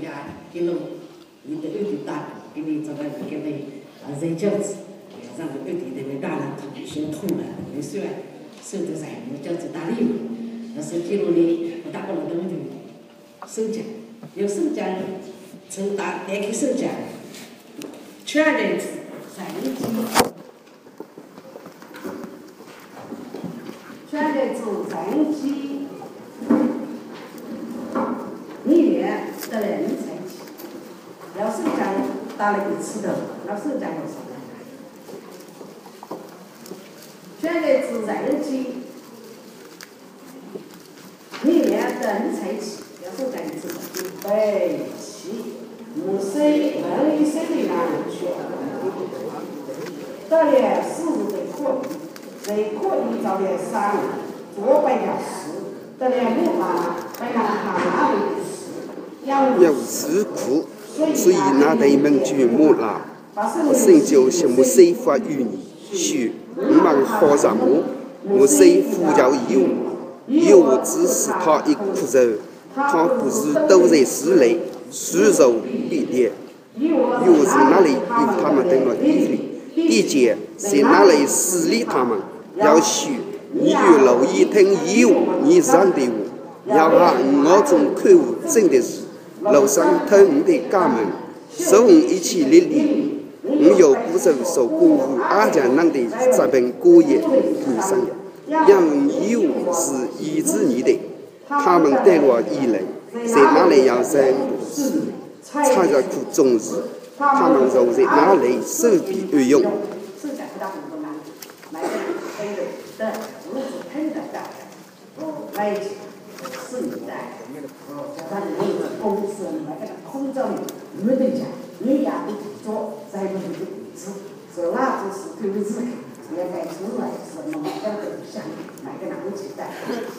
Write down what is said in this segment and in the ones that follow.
家给侬，你的有点大，给你这个给你人教子，让有点的大人心痛了，你虽然受的财务教子大力嘛，但是给侬呢，我大不了东西收奖，有收奖，从打开收奖，全人财务机。全在做战机，里面得来人才起，要手掌打了个刺头，要手掌有什么？全在做战机，里面得人才起，要手掌有刺头，预备起，无水文理水的人去，得来4日的课。在课里找点3多半小时，得来木马本来他们的事， 有时苦，所以那对门剧目啦，生就什么谁发于你，许你们好什么？我谁呼叫有只是他一苦肉，他不是都在市内，是肉必跌，有是那里有他们等了衣里，地界是那里xử理他们。要许你与老一听有你让的我，要按我种口真的是楼上听的家门，手一起立立，我有不受受过无阿家人的这本过夜女生，因有是医治你的，他们对我依赖，在哪里要人是插着苦种日，他们就在哪里手臂而用。 的不是喷的大来是你的咱们公司那个空中没得讲你也不做再不是不吃是那就是对不起也该出来是我们这个想哪个哪个期待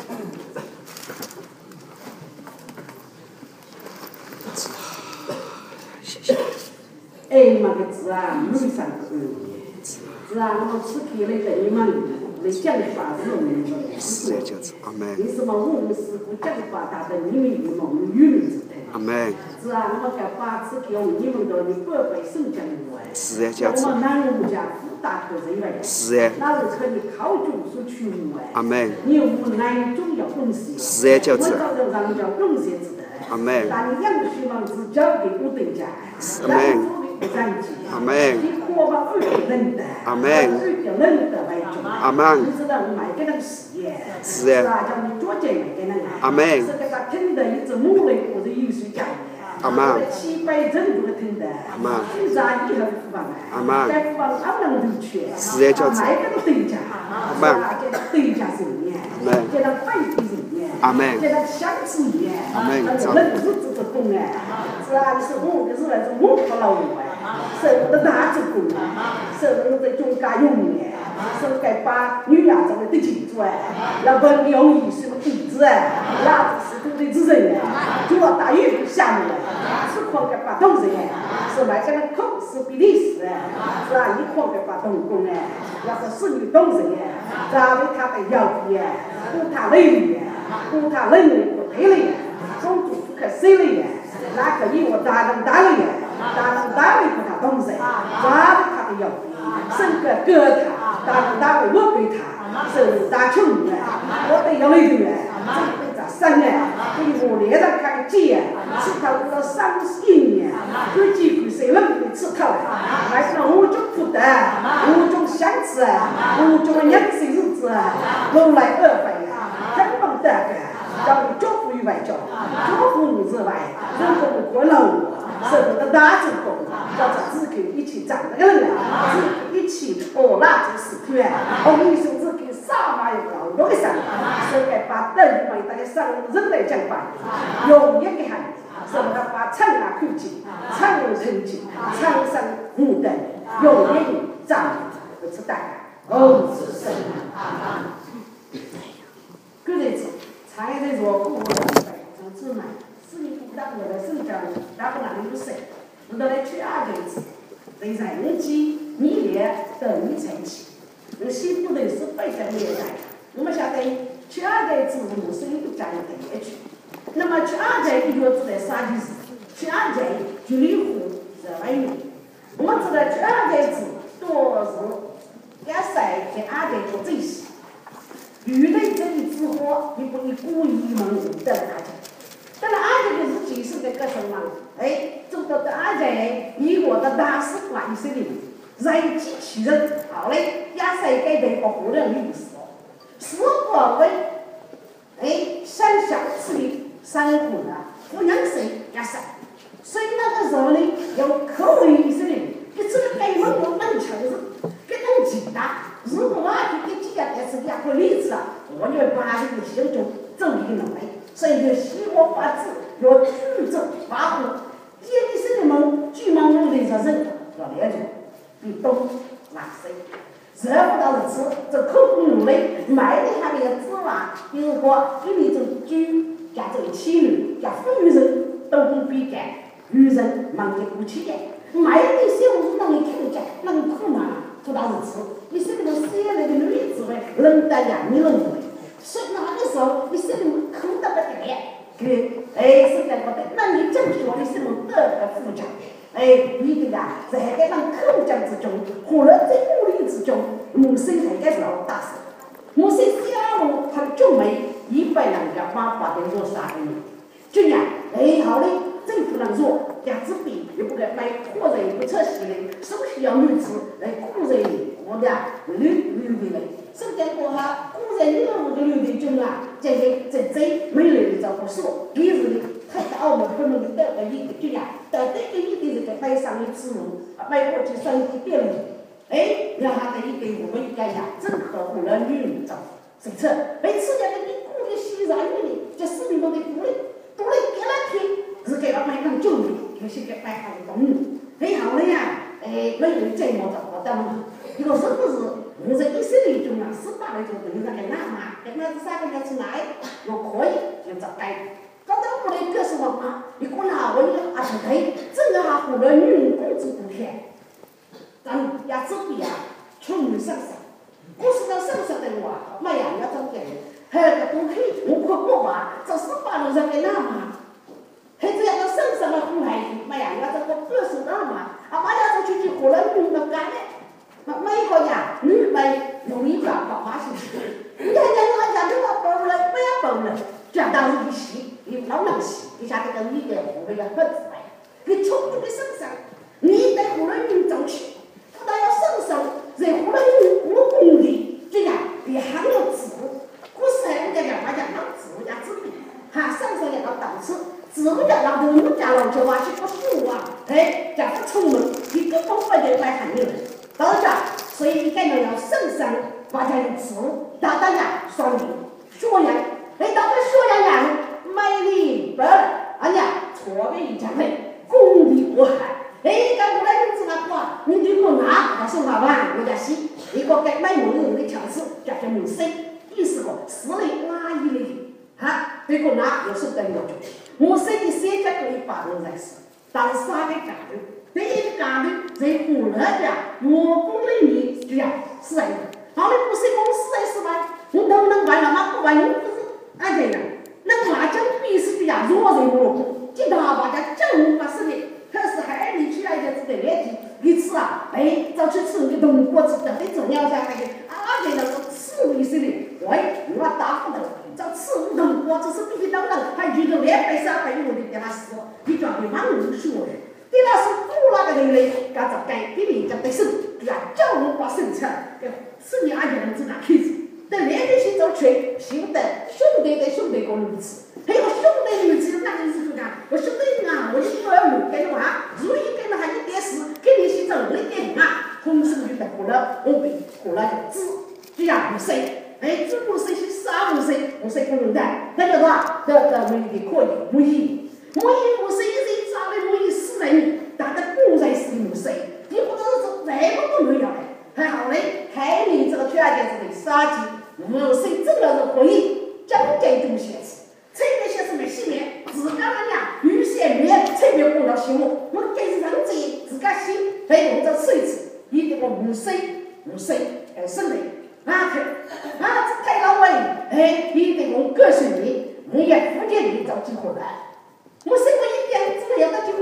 谢谢哎嘛个字啊没上字啊我吃开了个你们你讲法是我们是这样子，阿门。 为什么我们师傅讲法大的你们与我们与人之态？ 阿门。 是啊，我讲法子给你们的，你不会受讲我哎。 是这样子。 我们男人家富大个人来。 是哎。 那是可以考究出去我哎。 阿门。 你我男总要本事。 是这样子。 我找到人叫本事之的。 阿门。 但你养希望是交给我等家。 阿门。阿门。 你渴望二个人的。 阿门。 二个人的为主。 阿门。 你知道我买给那个事业。 是哎。 是啊，叫你做这买给那个。 阿门。 是给他听的一只母类或者有水讲。 阿门。 700整个听的。 阿门。 现在以后不放哎。 阿门。 该不放俺们都去。 是哎，叫买给他对价。 阿门。 给他对价是一年。 阿门。 给他摆的是一年。 阿门。 给他相处一年。 阿门。 那就人日子都懂哎。是啊，是我的是那种我不老哎。是我的大子公啊，是我的中家用哎，是该把女伢子的记住哎，要不你要艺术的底子哎，伢子是都得知人哎，就要大雨下面哎，是靠个把东西哎，是买个那口是比利时哎，是啊，一靠个把东工哎，要是女东西哎，然后他的腰皮哎，顾他累哎，顾他累了不累了哎，中途不可谁了哎，那可以我打了哎。打为不他东西，抓着他的腰皮，伸个割他，打为我给他，手打穷的，我得要那个哎，这个咋生哎？给我连着看个鸡哎，吃他到31年，有几个谁能给吃他嘞？还是我就不得，我就想吃哎，我就养生日子哎，我来2倍啊，根本得个，叫你祝福与外交，祝福之外，如果我过了。是我的大主公，叫做自己一起长那个人啊，自己一起那就是对啊，你说自己啥嘛也搞多个啥，是该把等于大家上人来讲吧，有一个喊，是他把唱啊口气，唱有成绩，唱上五等，有一个长，不是大家，是神啊，个人子，唱一个弱不从自满。是你不当我的生长，然后哪里有谁？我都来去2个字，对人机你也等于才起，那西部的是800年代，我们晓得去2个字我是一个讲的也去，那么去2个一个字的啥意思？ 去二代就离婚是外面。我们知道去二代子多是要塞给二代做这些。遇到这里之后，你不你故意蒙得大家。但是二代就是几十个个什么？走到这二代，以我的大使关系里，人机器人，好嘞，要塞给这个湖人律师，是我为想象自己生活呢，不能谁要塞。所以那个时候呢，有口味意识的，你这个给我们门城市，给弄记的。如果啊，就给几家电视两个例子啊，我就把这个修正正义能力，所以就希望法治要举证发布，建立生们巨忙碌的人要了解，比东哪谁？这不到是吃，这刻苦努力，买的他们的指望，比如说给你这居加这个妻女加妇女人都不比干，女人忙得不起的，买的些我是让你看见，能苦吗？不到是吃，你是那个生来的女子呗，人得呀，你认为？所以那个时候你是那么苦得不得了，是在不得，那你正说你是么得的富家？你的呀，在这样口讲之中，或者在努力之中，母亲才该老大声。母亲家务他就没100两个爸的做啥的，这样好嘞，政府能做，价值比也不该买货人不测试的，首先要女子来雇人我的女的嘞，首先过哈雇人女的女的中啊，这没人找不说，你是的。他在澳门不能得个一个这样，得这个一个这个买上一次路，买过去上一遍路，让他的一个我们干呀，正合乎了女人找，谁知每次那个你雇的西然女的，这是你们的独立给了听，是给了买上救命，就是给买上动力，好了呀，没人这么找我的嘛，一个是不是？我在一生里中啊，18来种等那个那嘛，跟那3个月出来，我可以就找该。找到我的个是什么？你过哪我一个是对，这个还胡了女人工资不开，咱也这边啊，穷人上山，我是到上山的话，妈呀，要找给，还有个东西，我可过吧，这18路上给那嘛，还这样到上山的红海，妈呀，要这个20那嘛，妈呀，这去胡了女人的干的，每个呀，女的容易把发生，你看我讲这个包了，不要包了，讲到一起。你老能洗，你下这个你的湖那个分子来，你冲出去身上，你在湖人民走去，不但要伸手，在湖人民我工地，这样也还要指，古时候我讲话讲到指甲指笔，上手也要导致，指不讲到我们家老舅啊，去不富啊，讲不出门，你根本不得来喊你了，到这，所以你看到要伸手，把这个指，大家呀，双明，说呀，到这说呀呀。美丽不错的一家人，功力我海。刚过来日子那话，你对我拿，他说话完，我家洗，一个给买某人的强势，叫做某谁，意思个是的拉一类的，对我拿有时等我就，我谁的谁家可以把人在死，但是啥的干的，这一个干的在湖南的，我公的你这样是的，好的不是公司的是吧？我能不能玩了吗？不玩，你不是这样。那麻将比是比较弱的我，经常把它正把事的，可是还你去来就是得来一次啊，早去吃个东锅子，等于重要下来的，这个是吃一些的，你把打不得，这吃东锅子是必须等等，还觉得200、300我的给他说，你转给忙人说的，对那是不那个人嘞，刚才该给你讲的是，叫我把生产，是你人子拿开始。等两个去走去，兄弟对兄弟讲如此，还有兄弟如此，那就是讲，我兄弟啊，我就不要有跟话，如果跟了还一点事，跟你去走一点啊，同时就得过了，我被过了就知，这样不谁，这不谁是啥不谁，不谁不能带，那叫啥？这没的可以，不义不谁人啥的不义死人，大家不在是不谁，你不知道是再不都没有嘞，还好嘞，还你这个条件是得杀鸡。我谁真的是可以讲这种写词，这个写词没洗面，自家那样预先面特别过到心目，我给上这自家心来用着吃一次，一定我无谁生的这太老外一定我告诉你，我也福建你找机会来，我生活一点只要到机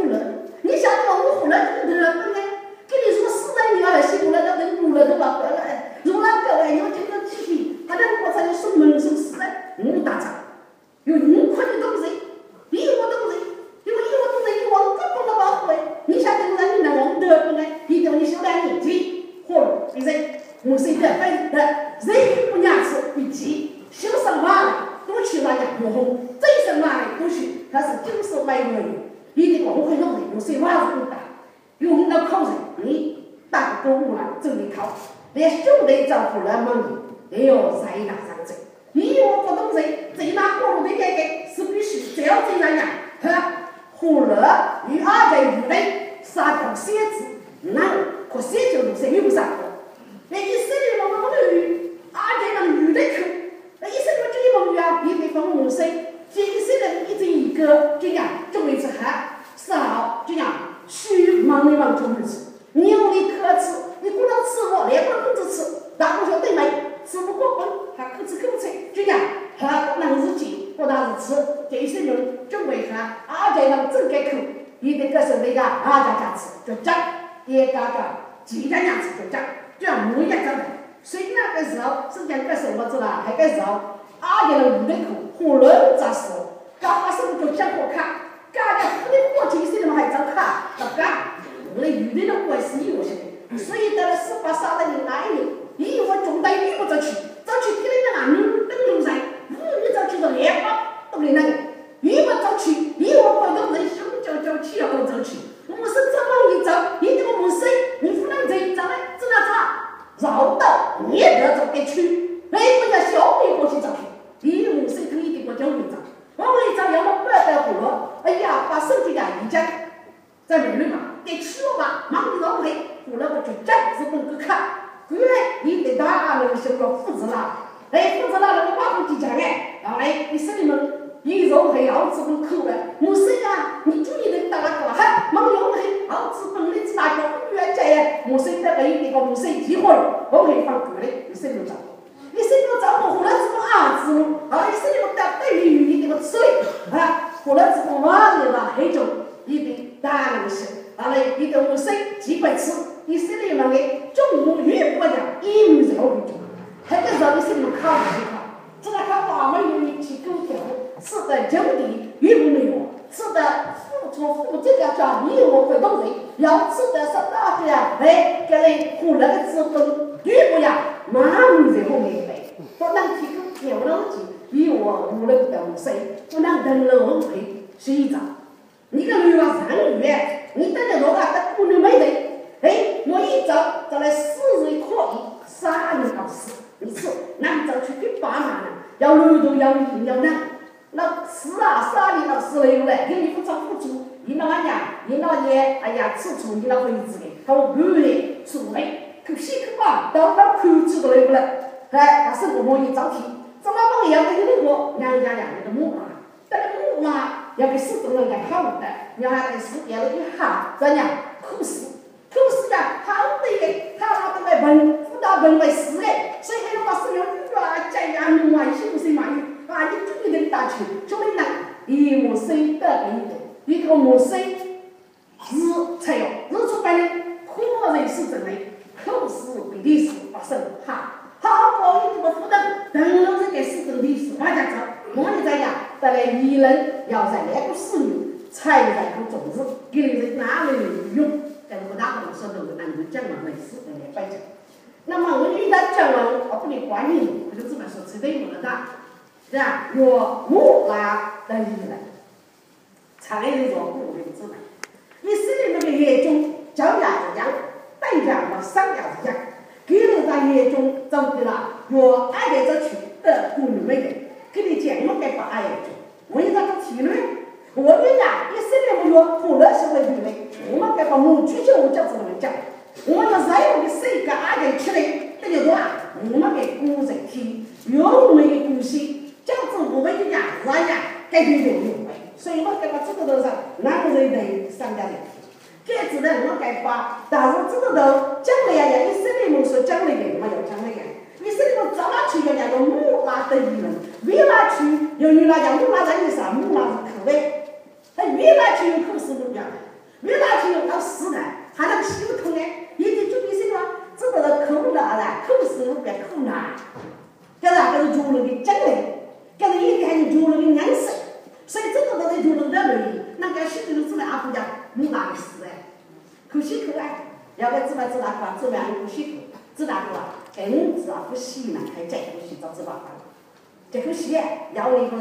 有，伊的我会弄的，有些娃子不打，用到口水，你打个五了，这里考，连兄弟照顾了嘛你，哎呦，在那上子，你我不懂谁，在那过路的改革是必须只要这样样，哈，胡了与二在鱼类杀掉蝎子，那可蝎子是有啥的？那以色列我们不鱼，二在那鱼类去，那以色列这一帮鱼啊，你得放母生。以色列一直一个这样就会吃还少这样虚忙的忙就会吃，你用你可吃，你不能吃我，连不能吃，然后说对没，吃不过分，还可吃可不吃，这样还不能自己，不但是吃，这些人就会看，在那正改口，你的个是那个家吃就讲，也家几家样子就讲，这样每一个人，所以那个时候是讲个什么子啦，那个时候在那五的口。胡乱咋说？刚把什么就讲过看，刚才不的过去些的嘛还真看，不干。我的女的都关系有些的，所以到了18、3的那一年，以我中代女不走去，走去给那个女登陆上，你走去到联邦都给那个，女不走去，以我广东人想叫去要走去，我是怎么一走，你这个不是，你不能这一走嘞，只能走，绕道你也得走得去，哎，不叫小妹过去走去。你母生可以给我教会长，我会长要么不要胡了，哎呀，把手机呀一讲，在美女嘛，得去我吧，忙的老黑，胡了我就讲，日本去看，原来你得打那个什么父子啦，哎，父子啦那个把不去讲哎，然后哎，你说你们一肉黑熬子本口的，母生啊，你注意的打那个哈，忙肉黑熬子本的那个原价呀，母生的给那个母生结婚，我会放过的，你说你讲。你生活照顾胡了子子，你生活到对于你这个水胡了子嘛的吧，那种一定大东西，你的我生几百次，你生活那个中午越过的一米肉的，那个时候你生活考不考？只能考爸妈有一起沟通，是的酒店越不没有，是的付这个叫你我会动人，要吃的是大的呀，给你胡了个资本越不呀，马上就后面。不能提供条逻辑，以我无论东西，不能登楼回洗澡。你个女娃上鱼，你等着多大的姑娘没得？我一走就来4岁可以，3年到死，你说，那走去给爸妈呢？要流动要硬要难，那是啊，3年到4岁了，给你不找不住，你老娘，你老爷，哎呀，吃醋你老辈子的，他说不嘞，出来，可惜可吧，到看吃都来不来。把生活模拟招聘，怎么帮要给那个2家2的母妈，但是母妈要给适当人家好的，要还得是要给好，怎样苦死呀，好的，好的来问，辅导问为是哎，所以还要把所有女啊、家呀、母啊，一些不是嘛有，你注意点打去，就会呢，母生的给你的，一个母生日才有，日出班的，可人是真的，口是比历史发生哈。好过一个负担，等到这个是跟历史往下走，我们在讲，大概一人要在那个4年才在个种子，给你在哪里用，在我大部分说都是按照讲完类似的来摆讲。那么我遇到讲完，我不能管你，我就这么说，吃对不的，是吧？我木拉的一人，才能做不能之外，你是那个业中教家一样，代价和商家一样。给人在眼中走的了，我爱在这去的姑娘们的，给你讲我该把爱去，我一张提了，我们呀，一生年我胡了是为女的，我们该把母猪就我叫这么讲，我们在我的世界爱在起来，这就说我们给古人听，用没的东西，这样子我们的呀，人呀，该有用，所以我该把这个头上，哪个人的商家的。这只能我该把，但是这个都讲了呀，你生理我说讲了个嘛要讲了个，你生理我早哪去要叫母拉的一人，越哪去有女拉叫母拉在你啥母拉是口的，越哪去有口是不一样的，越哪去有到死的，还那个系统的，一定注意什么？这个口拉啦，口是不别口拉，这哪个是主人的讲的，这是一定还有主人的样式，所以这个都是主人的原因，那个系统是阿不讲母拉的死的。可惜可爱，要不怎么知道话？怎么样不辛苦？知道话，跟知道不洗呢，还在不洗，早知道话。这个洗要你不让，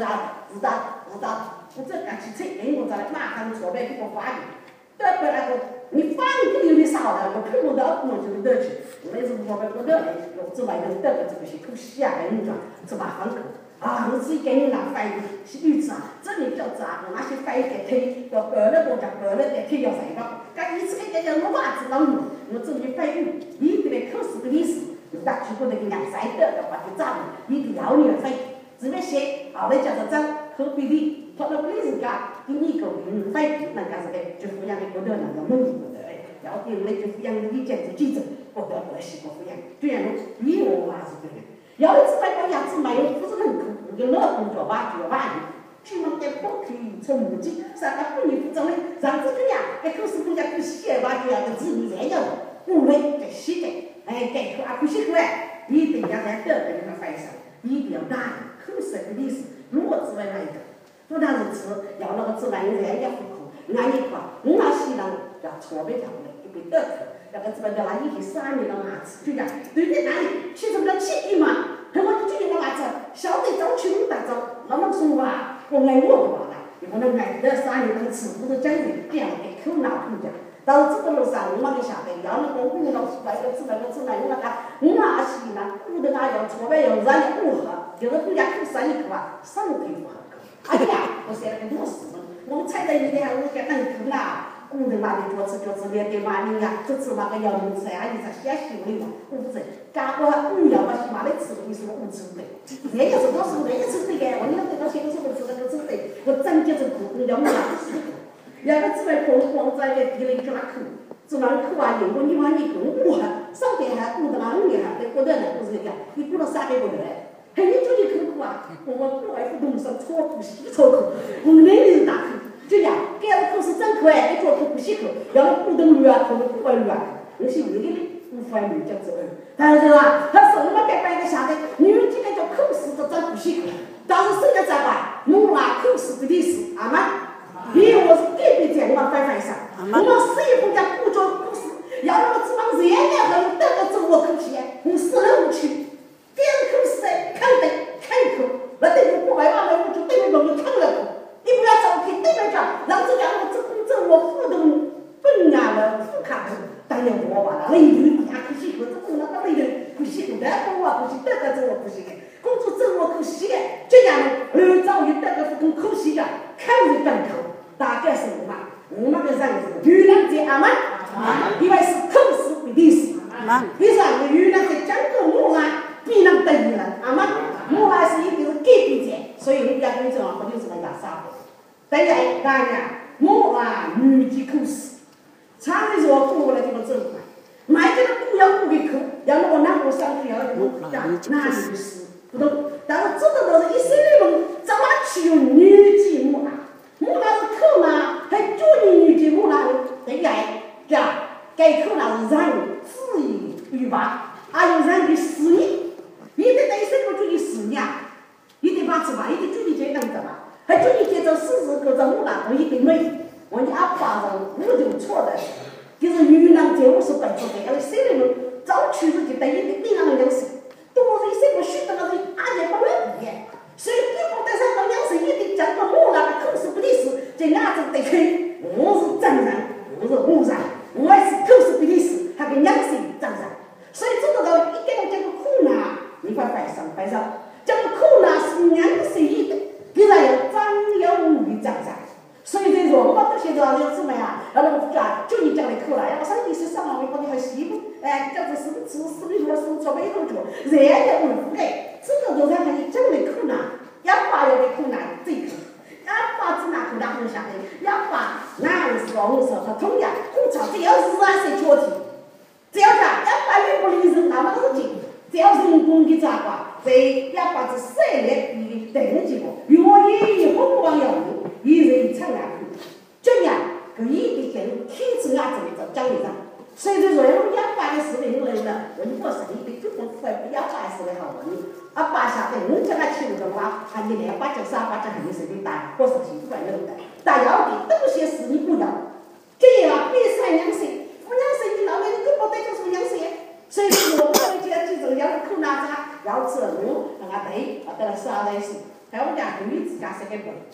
是的，我这敢去吹，因为我在马上错别给我发的，对不那个你发的有点少了，我看不到我就是得去，我也是我们不得的，我只买个得的这个些可惜啊，你讲这麻烦口。啊，我自己给你拿翻译是语子啊，这里叫咋个？那些翻译给推，要白了国家，白了给推要谁个？干一次给叫我娃子当我这里翻译，一个来考试的历史，那全部那个两三的要把它炸了，一个要你翻译，这边写，后来叫做张和比例，他那个历史家给你一个翻译，那干是个就抚养给国头那个蒙古的哎，要对来就抚养的意见是记者，国头来西国抚养，这样你我娃是这样。要一次买个牙齿买有不是很苦，有那工作吧就吧的，起码得不可以从目的，啥个不你不争的，上次个呀，给可是人家不写吧就要个子女这样的，不会给写的，哎，给可啊不写出来，一定要在得给你们翻上，一定要大口舌的历史，如果只为那一个，不但是吃，要那个吃完人家不苦，俺一块，我那西人要错别条的，就被得去。那个这个那一些3年的牙齿，就讲对对哪里，其实那起的嘛，他们就觉得牙齿，小的早去我打早，那么说话，我爱我的话啦，你不能爱的3年的吃，不是讲的这样给口拿口讲。到这个路上，我那个下边，要那个我老出来个出来，我那个我那是呢，我的那要错别要让你不喝，就是人家口3年口啊，上头不喝。哎呀，我说那个多事，我们踩在一点，我给人口啦。工人那里就是连对马林呀，这次那个要用菜啊，你才先修理嘛，不是？加个要把起码的吃，你说不吃的，那个是多数的，一吃的个，我你那个现在说吃那个吃的，我真就是苦，要么不吃。要个只会光在个地里就那口，只那口啊，如果你往你更过哈，上边还顾得那5年哈，那过得那不是个，你过了3个月嘞，还你就你口苦啊，我国外不动上错苦西错苦，我们那里是大口。就讲，给了口是真可爱，你做口不稀口，要是不等绿啊，可能不会绿啊，那是有的不会绿叫做但是吧，他手嘛该摆个下来，女人今天叫口是都真不稀口，但是生个在吧，木拉口是的历史，阿妈，因为我是隔壁在我们翻上，我们10一户家不做口是，要那个指望人家和你得个中国口气，我死人不去，别人口是在看一口，那等于不外话了，我就等于我们看了口。你不要找去对面讲，让这两个我互动本啊了副卡的，当然我把那雷流呀可惜，我这工那个雷流可惜，不但跟我可惜，得个这我可惜的，工作这我可惜的，这样呢，早有得个跟可惜的，看着本口，大概是我们个人是越南在阿曼，因为是口是比历史，为啥呢？越南在讲个木兰，比那得意了，阿曼木兰是一定是隔壁在，所以人家跟这样不就是那样啥的。大家我啊，女的口试，常的说过来这个正规，买这个股要股的口，要那个哪个上去要那个讲哪里是不懂，但是这个都是一生的人，怎么去用女的木啊？木那是口呢，还叫你女的木那对呀，讲该口那是人自意与吧，还有人的事业，你得对生活主义事业，你得把持吧，你得注意这样子吧。还就你接着试试各种木兰，我一定没，我你阿爸上我就错的，就是越南这我是本质的，要是谁人早去自己等于另外的样式，多是什么许多那是阿爷不能比，所以你不得上个样式一定讲个木兰的口是不历史，这伢子得去，我是真人，我是木人，我也是口是不历史，还跟样式真人，所以这个到一点这个苦呢，你快摆上，这个苦呢是样式一的。你那有张有武的长在，所以这说我们这些都要什么呀？要那个讲，就你讲的口了，要上帝是上网你把你还西部，哎，叫做什么吃什么药，什么做没有做，人家不服哎，这个都让你讲的口呢，要把有的口呢这个，要把只拿口拿很下来，要把那是说我说和同样，工厂只要是按谁确定，只要讲要把人不离人那么事情，只要人工的抓挂，这要把这3年比等级过。我也红光要路，一人唱两句，这样可以的跟天子啊怎么讲一讲。所以说，我们100个视频人呢，我们不是一个就不会100个视频好问，啊8下的我叫他去的话，他你来8叫3把这很随便打，或是挺不管用的，但要的东西是你不要，这样比赛样式，不样式你老外你根本对就是样式。所以我们这些记者要口拿着，要吃肉，让他对，得了12来岁。还有讲女自家是个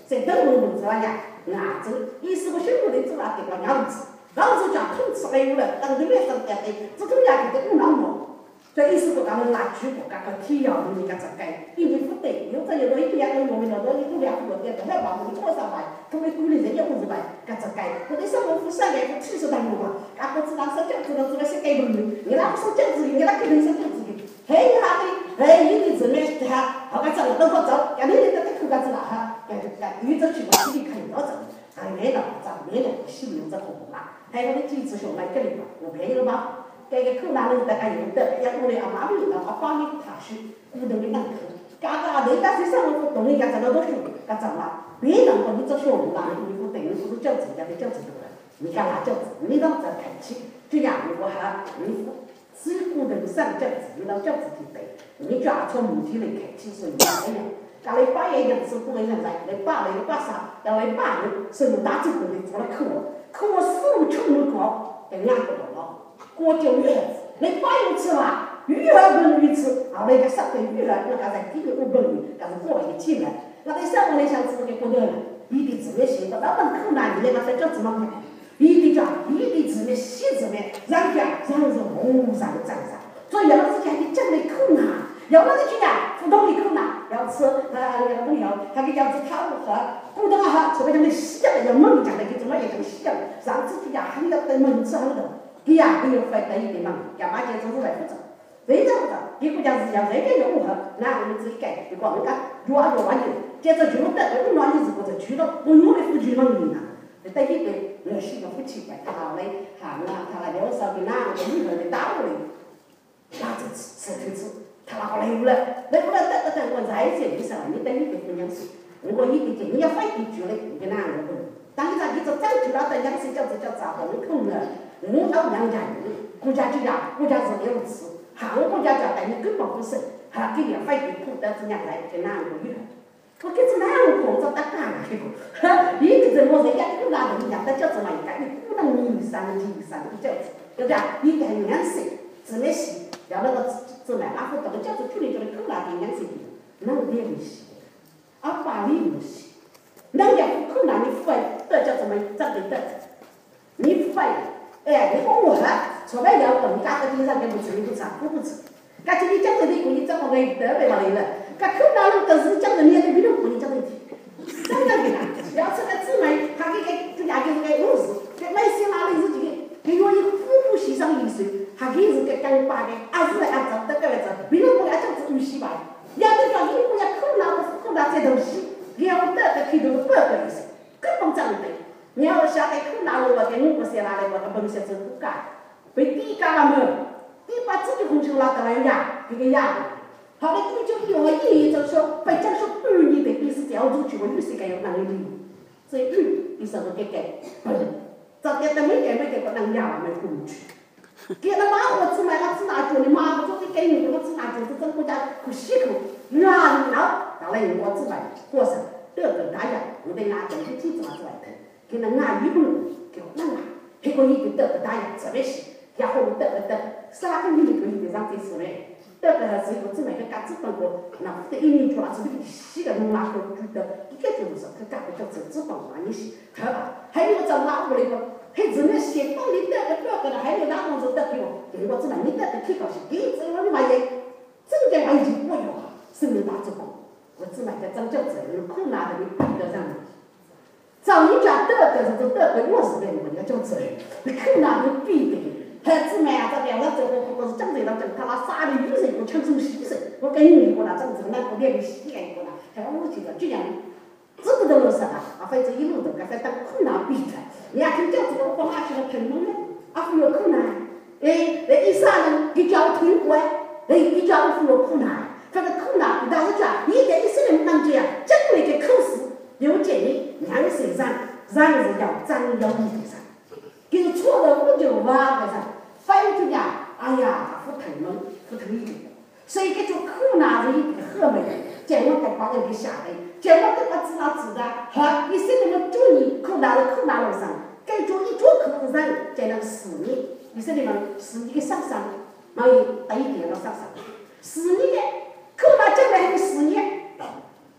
在等我们这样亚洲，意思我辛苦的做了这个样子，然后就讲通吃没有了，但是没上干的，这种样子都难弄。所以意思国家们拿去国家个体要的那个这个，因为不对，有这有多一点个我们了，多一个两个点，都还把我们多少万，他们鼓励人家不是吧？个这个，我的生活不上来，不气势当我，俺不知道说这知道些改不了，你那不说这子，你那肯定是这子的，嘿哈的，嘿，有的子呢，哈，好个走都不走，伢你那个口个子啦哈，宇宙去往这里看到走，俺来了，咱来了，心里这红了，还有那几次小来这里吧，我陪了吧。这个口南人大家有的，也我的阿妈咪阿爸咪他是古董的那口，家家人家是生活懂人家在那都说，家长啦，别人和你这说我啦，你不等于不是教子家的教子多了，你干嘛教子？你让这开启，就让我哈，你只古董上教子，你让教子去对，你就要从母体来开启，所以哎呀，家里把一个是不能人来，来把那个把啥，要来把人，是大政府的做了课，课思路全部高，给两个了。过九月，你八月吃嘛，鱼儿不鱼吃，后来个上对鱼儿，就刚才第一个不鱼，但是过一个进来，那在上来想吃个过年了，一的字面写的，那么口南的那个叫怎么看？一的叫一的字面写字面，人家人是红上涨上，所以要是讲你讲的口南，要那个去讲普通的口南，要吃那个朋友，他给要吃他不喝，古董啊，除非讲的西洋的，要猛讲的给怎么也讲西洋，上次去讲还要等猛吃很多。给呀，给有发得一点忙，干嘛就总是来不着，非常不着。你国家是要这个用好，那我们自己改，就讲人家越来越完整。接着就得我乱的是或者去了，我用的夫妻忙人啊，等一对热心的夫妻关，他来喊啊，他来聊啥的哪个女人的打我的，那就吃就吃，他那个来不了，来不了等我再这里上，你等一对分两次，如果一对你要反一句的，你哪个不？当然你这长久了等两次叫咋混口呢？我老两家人，国家就讲国家是有词，韩国国家讲但你根本不是，还给你反对苦的这样来跟哪个女？我跟这哪个工作打干了这个？哈，一个人我人家不拿人家的叫什么一个？你不能你上的叫，对不对？你看颜色，怎么洗？要那个怎么？阿不这个叫做去年叫的口拿的颜色的，那个也不洗，阿爸你不洗，人家不口拿你坏，这叫怎么长得的？你坏。哎，你讲我了，除非要我们家个经常给不吃，你不吃，我不吃。搿今天讲的你你怎么个得别嘛来了？搿口哪路搿是讲的你也比侬你讲的题，真的的啦。要吃个姊妹，他给这家就是个物事，搿买些哪里是这个？搿用一夫妇协商意思，他给是个干巴的，阿是阿走得搿个走，比侬不要讲子东西吧？两个讲你不要口哪不口哪这东西，要得的开头不个意思，根本讲不对。你要下来口哪路了，给我写哪来我个东西真不干，被低干了没？你把自己工程拉到来压，这个压。好了，你就有了意义，就说北京说半年的比是调出去，我有谁敢有能力？所以你什么给改？早点的没改不能压没过去。给他妈我只买了只拿酒，你妈我就是给你我只拿酒，这真国家可稀苦，哪里闹？到了我只买过生，这个大家我得拿东西去抓出来的。给那俺一不能给我弄啊，结果一个得个大呀，特别是，然后得啥个女的可以让这出来，得个还是我只买个嘎子饭锅，那得一年就拿出去洗个弄拿回去的，一个就是他干不叫这脂肪嘛，你洗，好吧？还有找拿回来个，还只能先帮你得个，还有哪种是得给我，给我只买你得个挺高兴，给这我买耶，真的买已经不用了，生命大脂肪，我只买个张教子，有空拿的你背得上。找人家得是得我是的，人家叫责任，你口哪能比的？孩子们啊，这两个这个是讲这了讲，他那啥的有人我轻松牺牲，我跟你过了，这个那不练的膝盖过了，还我觉得这样，这个都是啥？啊，反正一路的，反正口哪比的，人家听讲这个我哪去了评论呢？啊，不要口哪，一啥人给叫推过，一叫不要口哪，反正口哪，但是讲一点一些人当这样，将来的口试。有建议，两身上，人是要张要义的上，给错了我就挖个上，反正呀，哎呀，不疼门，不疼一点，所以这就口拿着一点喝没，叫我给把人给下来，叫我给把知道，好，你现在我注意口拿路上，该注意做口子上，在那个4年，你说你们4年的上上，然后带一点到上上，4年的口拿将来还有4年。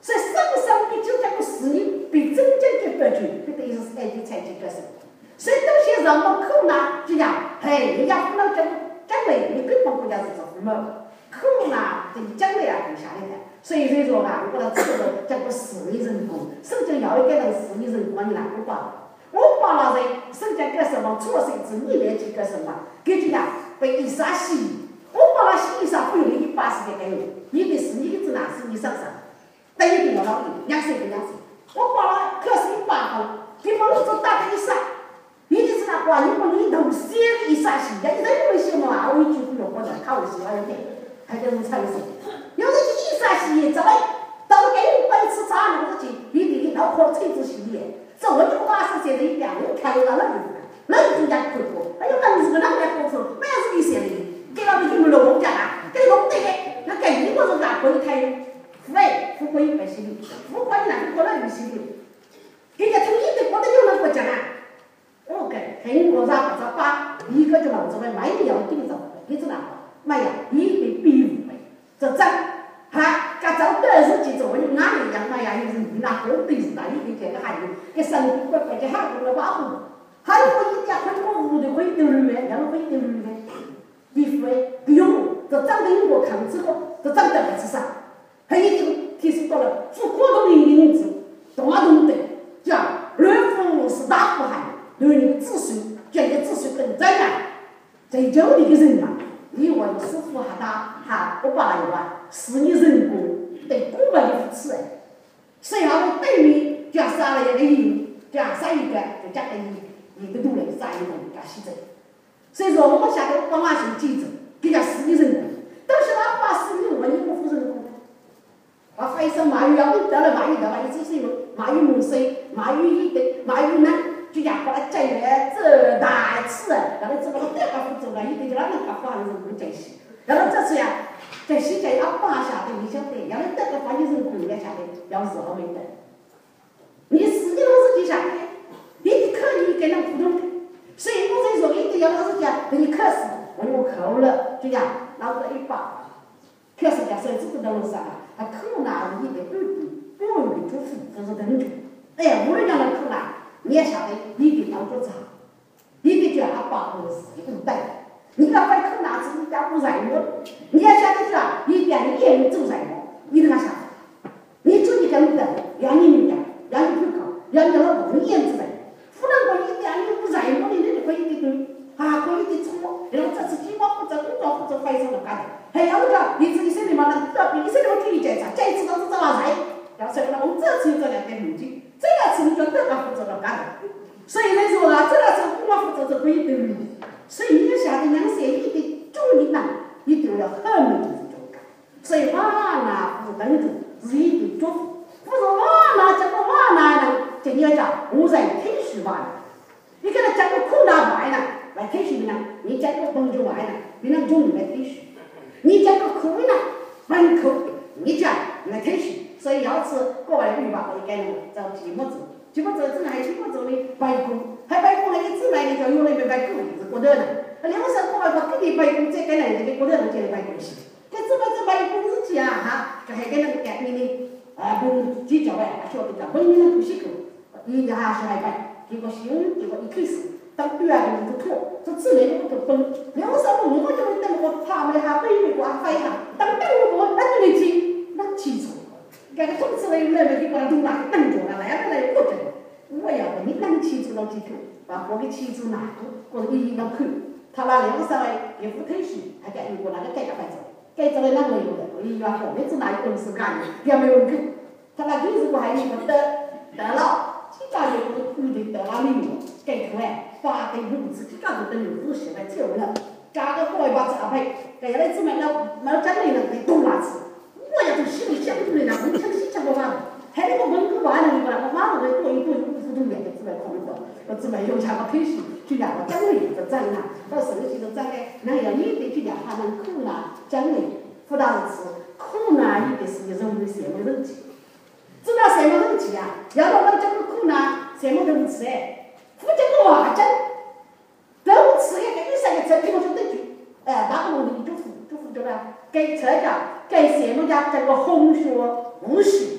所以生生比就这个事业比真正的得救，这个意思是爱的才这个生。所以都些人们苦难，就讲，嘿，人家不能将来，你根本国家是做什么苦难，这将来啊留下来的。所以说啊，我讲这个叫做事业成功，首先要一个人事业成功，你哪不管？我把那人生在干什么，出了生子，你来去干什么？给你讲被伊莎吸引，我把那吸引上不有180个给你，你的事业是哪是你身上？但一定要老李2岁跟2岁，我把那课时100分，你把你做大的1杀，你就是那话，如果你头先1杀死，人家为什么啊？我一句不用我的，看我喜欢的，还跟人吵死。有的是1杀死也早，到了给你本事差那么多，你脑壳吹出去的，这我就80岁的1两，你看到那个，那人家苦苦，哎呦，那你是个那个苦苦，没有是你写的，给他们就没弄家啦，给弄这个，那给你我是哪可以开？富贵100岁的，富贵哪个过来50岁的？人家同意的，我都有那个讲啊。我给很多啥不着把一个就弄出来，买一样顶着，你知道吗？买呀，一对比5倍，这真哈，搿早短时间做，你哪里样买呀？你那个对是哪一个这个还有，给身体乖乖的还不能保护，还有一家很多屋的可以丢里面，然后可以丢里面，衣服不用，这长得英国抗之后，这长得不吃啥。还有这个提升到了富国的名字，懂啊懂得，讲人父是大富汉，对你子孙，叫你子孙等真啊，在教你的人嘛，你我师傅还大哈，我把那个是你人工对公办的扶持哎，所以他对你就杀了一个人，就杀一个就加个一个多人杀一个加西子，所以说我们下头帮忙是记者，给他是你人工，但是他把是你我你不负人工。我发现马鱼要得了马鱼的话，一直是马鱼母水，马鱼一的马鱼呢，就讲把它摘来这大次，然后这个这个不走了，一点就那个把花人工摘洗，然后这次呀，在洗在要扒下的，你晓得，然后这个花人工在下的要是好没得，你自己老是去下的，你可以跟人普通的，所以我才说一定要老是讲，等你考试，我考了，就讲拿个100，考试讲手指头都能上。他苦难你的不容易祝福，这是等住。哎，无论讲的苦难，你也晓得，你得当做长，你得叫他把握自己不对。你要把苦难自己家不在乎，你要晓得讲，你点业务做在乎，你得晓得。你自己跟等，让你明白，让你去考，让你老公验之类。不能说你点你不在乎的，你就可以的对，可以的错，然后这次计划或者工作或者非常的干的。还要讲你自己心里嘛，那到比你心里嘛去理解啥？这一次都是找哪来？要说那我们这次有这两点目的，这个次你就这个负责了干的。所以来说啊，这个次我们负责就可以丢的。所以你要晓得两些一的重力呢，你丢了后面就是重干。所以瓦纳不等住是一的祝福。不说瓦纳这个瓦纳呢，就你要讲我在听许瓦纳。你给他讲个苦难外呢，来听许呢，你讲个工作外呢，你能中你来听许。你讲个苦呢，很苦，你讲来听许，所以要是国外的语吧，我给你找寂寞走，寂寞走真还寂寞走的白工，还白工那个自来的叫用那边白工是过得的，那两个国外把给你白工再给来这个过得人家的白工去，这白工日记啊哈，这还给那个给你的不计较哎，晓得讲，本人不习惯，人家还是还白，结果新结果一开始。当对啊，你不错，这自然就不分。两个小朋友就会等我他们哈背背光飞哈，当等我那就来去，那清楚。这个从此来那边给我都拿等着了，来来过着。我要的你能清楚到几头，把我给清楚哪个，或者一能看，他那两个稍微也不退休，还给我那个改革改造，改造了那个有的，我一样好，没子哪一公司干的，也没有看。他那就是我还有个得了。其他有个固定的那里有，给出来发的物资，其他的都有都写来救了，加个后一把茶配，给来这么那家里人给动哪次，我也就心里想出来了，我想起讲过嘛，还那个门口完了你把我马上再多一多五分钟两个字来看到，我这么用下个培训，就两个奖励的赞呐，到手机的赞嘞，那要你得去两他们苦难奖励，不但是苦难一个是人为什么人际。知道什么问题啊？要到我这个苦难，什么都不吃哎，不这个话真，都不吃一个3个菜，听我说对句，哪个问题祝福对吧？给车家，给什么家这个红血无血，什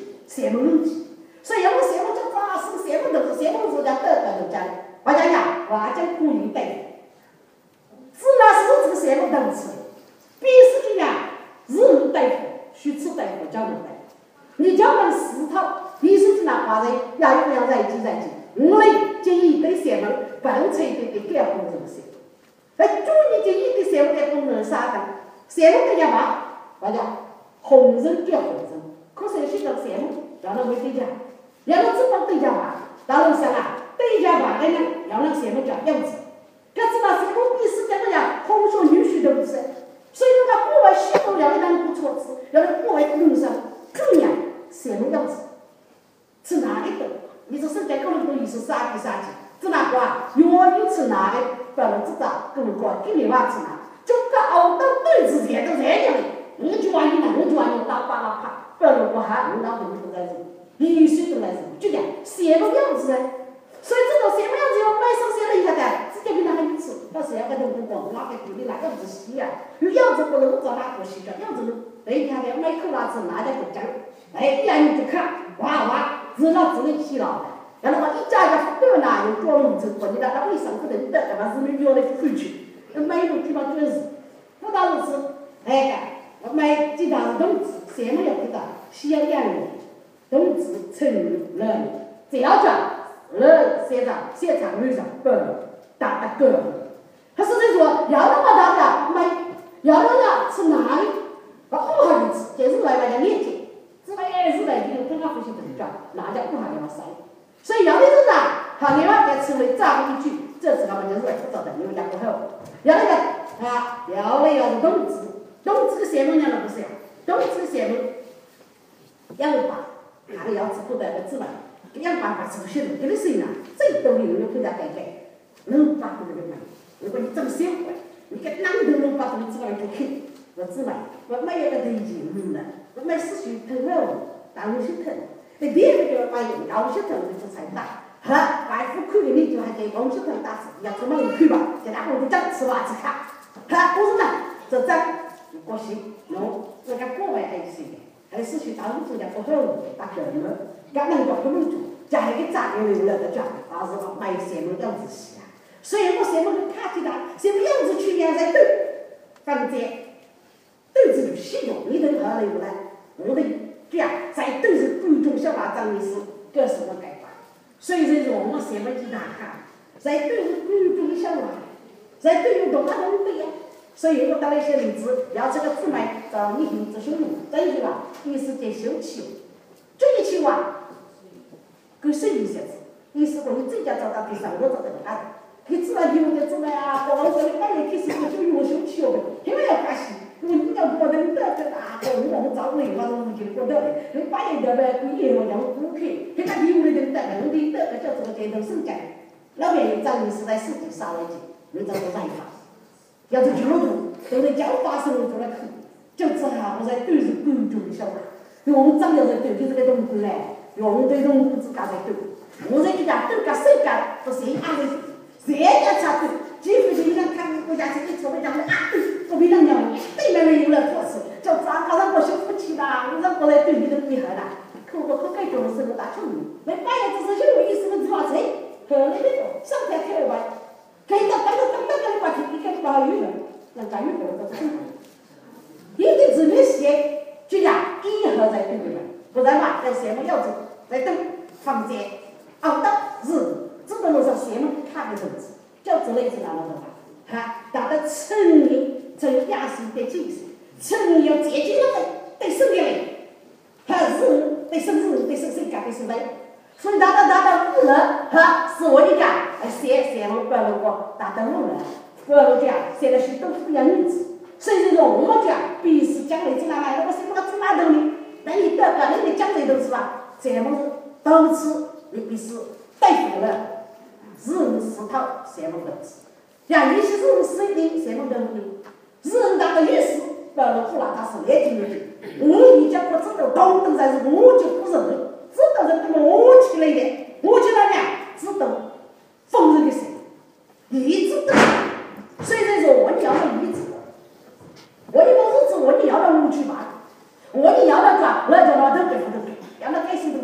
什么问题？所以要我什么叫抓是什么都是什么国家得来都讲，我讲呀，我讲故意对，只那是这个什么东西，必须的呀，人对付，虚词对付，讲不对。你讲那石头，必须是那话人，要有样在一起。我们建议对什么不能吹的给工人些，那主你建议对什么的工人啥的，什么的呀嘛，我讲红人叫红人，可是现在什么让他们对家，让他怎么对家嘛？然后想啊，对家嘛的呢，让他什么叫样子？可是那什么意思讲的呀？红说女婿都不是，所以那国外许多要让不错吃，要让国外路上这样什么样子？是哪里的？你说世界可能都意思杀鸡，只那个永远吃哪里？不能知道，跟我讲，给你妈吃哪？就个熬到对子前都这样的，我就玩你了，我就玩你打巴拉帕，不然我还我老公都在这，必须都来这，就讲什么样子呢？所以这种什么样子要买上些了以后的，直接给他们吃，到时候个东东光，哪个地里哪个不是洗呀？有样子不能找哪个洗的，样子人家的买口拉子拿在不讲，哎，一眼你就看，哇。是那只能洗了，然后嘛，一家家都拿有多农村过，你看他为啥不能得？对吧？是没要来回去，买东西嘛就是，不但是哎个，买几大东西，什么要给他？西洋洋的东西成人，只要讲人现场路上不打得够，他是这说要那么大的买，要那么是哪里？把武汉的吃，就是来的面积。是来是来，你跟他不行怎么那叫不好的塞。所以要的是啥？好，你们在吃为炸一句，这次他们就是不找的，你们家不好。要那个啊，要是冬至个什么样的不是呀？冬至什么？要把那个要吃不得的滋味，要把出息的，给你谁呢？最多你能回家改，能把这个买。如果你这么小块，你给哪里都能把这个滋味就去，我滋味，我没有个东西了。我买四十头肉，大五十头，你别个就买大50头就才大，哈，外父看的你就还给50头大事，要出门去吧，给他们讲吃袜子看，哈，不是呢，这张过去弄这个国外还是的，还是去大陆家不好，大个了，刚能搞不弄住，家里给炸的了的讲，但是嘛买什么样子洗啊？所以我什么都看起来，什么样子去养在对，反正对这个系统你能好来不来？我的这样在对着观众小马张的是各什么改观，所以这种我什么几大看，在对着观众小马，在对着动他都对呀。所以我打了一些例子，要这个字买找你听这些路，这一句话意思在休息，这一句话跟谁有些字？意思说你这家找到第三，我找到第二，你自然有的字呀，我这里半夜开始就用休息了，因为要关系。你要过得得啊，我找你，我都不觉得你把人家呗，故意我讲不去，现在你有的人得，我的得叫做街头生产，老百姓咱们是在实际上来讲，你找到办法，要是角度，都得叫发生出来看，就只好我在对着观众晓得，用长要在对就这个东西嘞，用这种不知道在对，我在这家对个谁家不是一样的，谁家才对，几乎是一样看国家这个除了讲的啊对。我比人家对面没有了做事，叫咱搞得我媳妇去啦，我让过来对你的厉害啦。可我可该做的是个大聪明，那半夜只是有意思的抓贼，和那个上台开完，开到等你把你开不好用了，那干预不了这个。一定只能写，就讲以后再对你们，不然嘛，在什么样子在等房间，熬到日，这个路上什么看的东西，就之类是哪么的吧？哈，达到成年。从亚细的精神，成要解决了对生的人，还是对生日对生感对生人，所以达到无人哈，是我的讲，写我不能过达到无人，不能讲写的许多不一样日子，所以这种我讲必须将来进来买，我什么子哪都呢？那你得个你的将来都是吧？什么都是你必须对付了，日石头什么东西，呀，你是日水的什么东西？人大的意思，不能不让他是来听的。我一讲我知道，当当才是我就不认，知道是他们我起来的，我起来呢，知道疯人的事，一直的。所以说我你要到一直，我你不是指我你要到我去嘛，我你要到干，我叫他都给，让他开心的。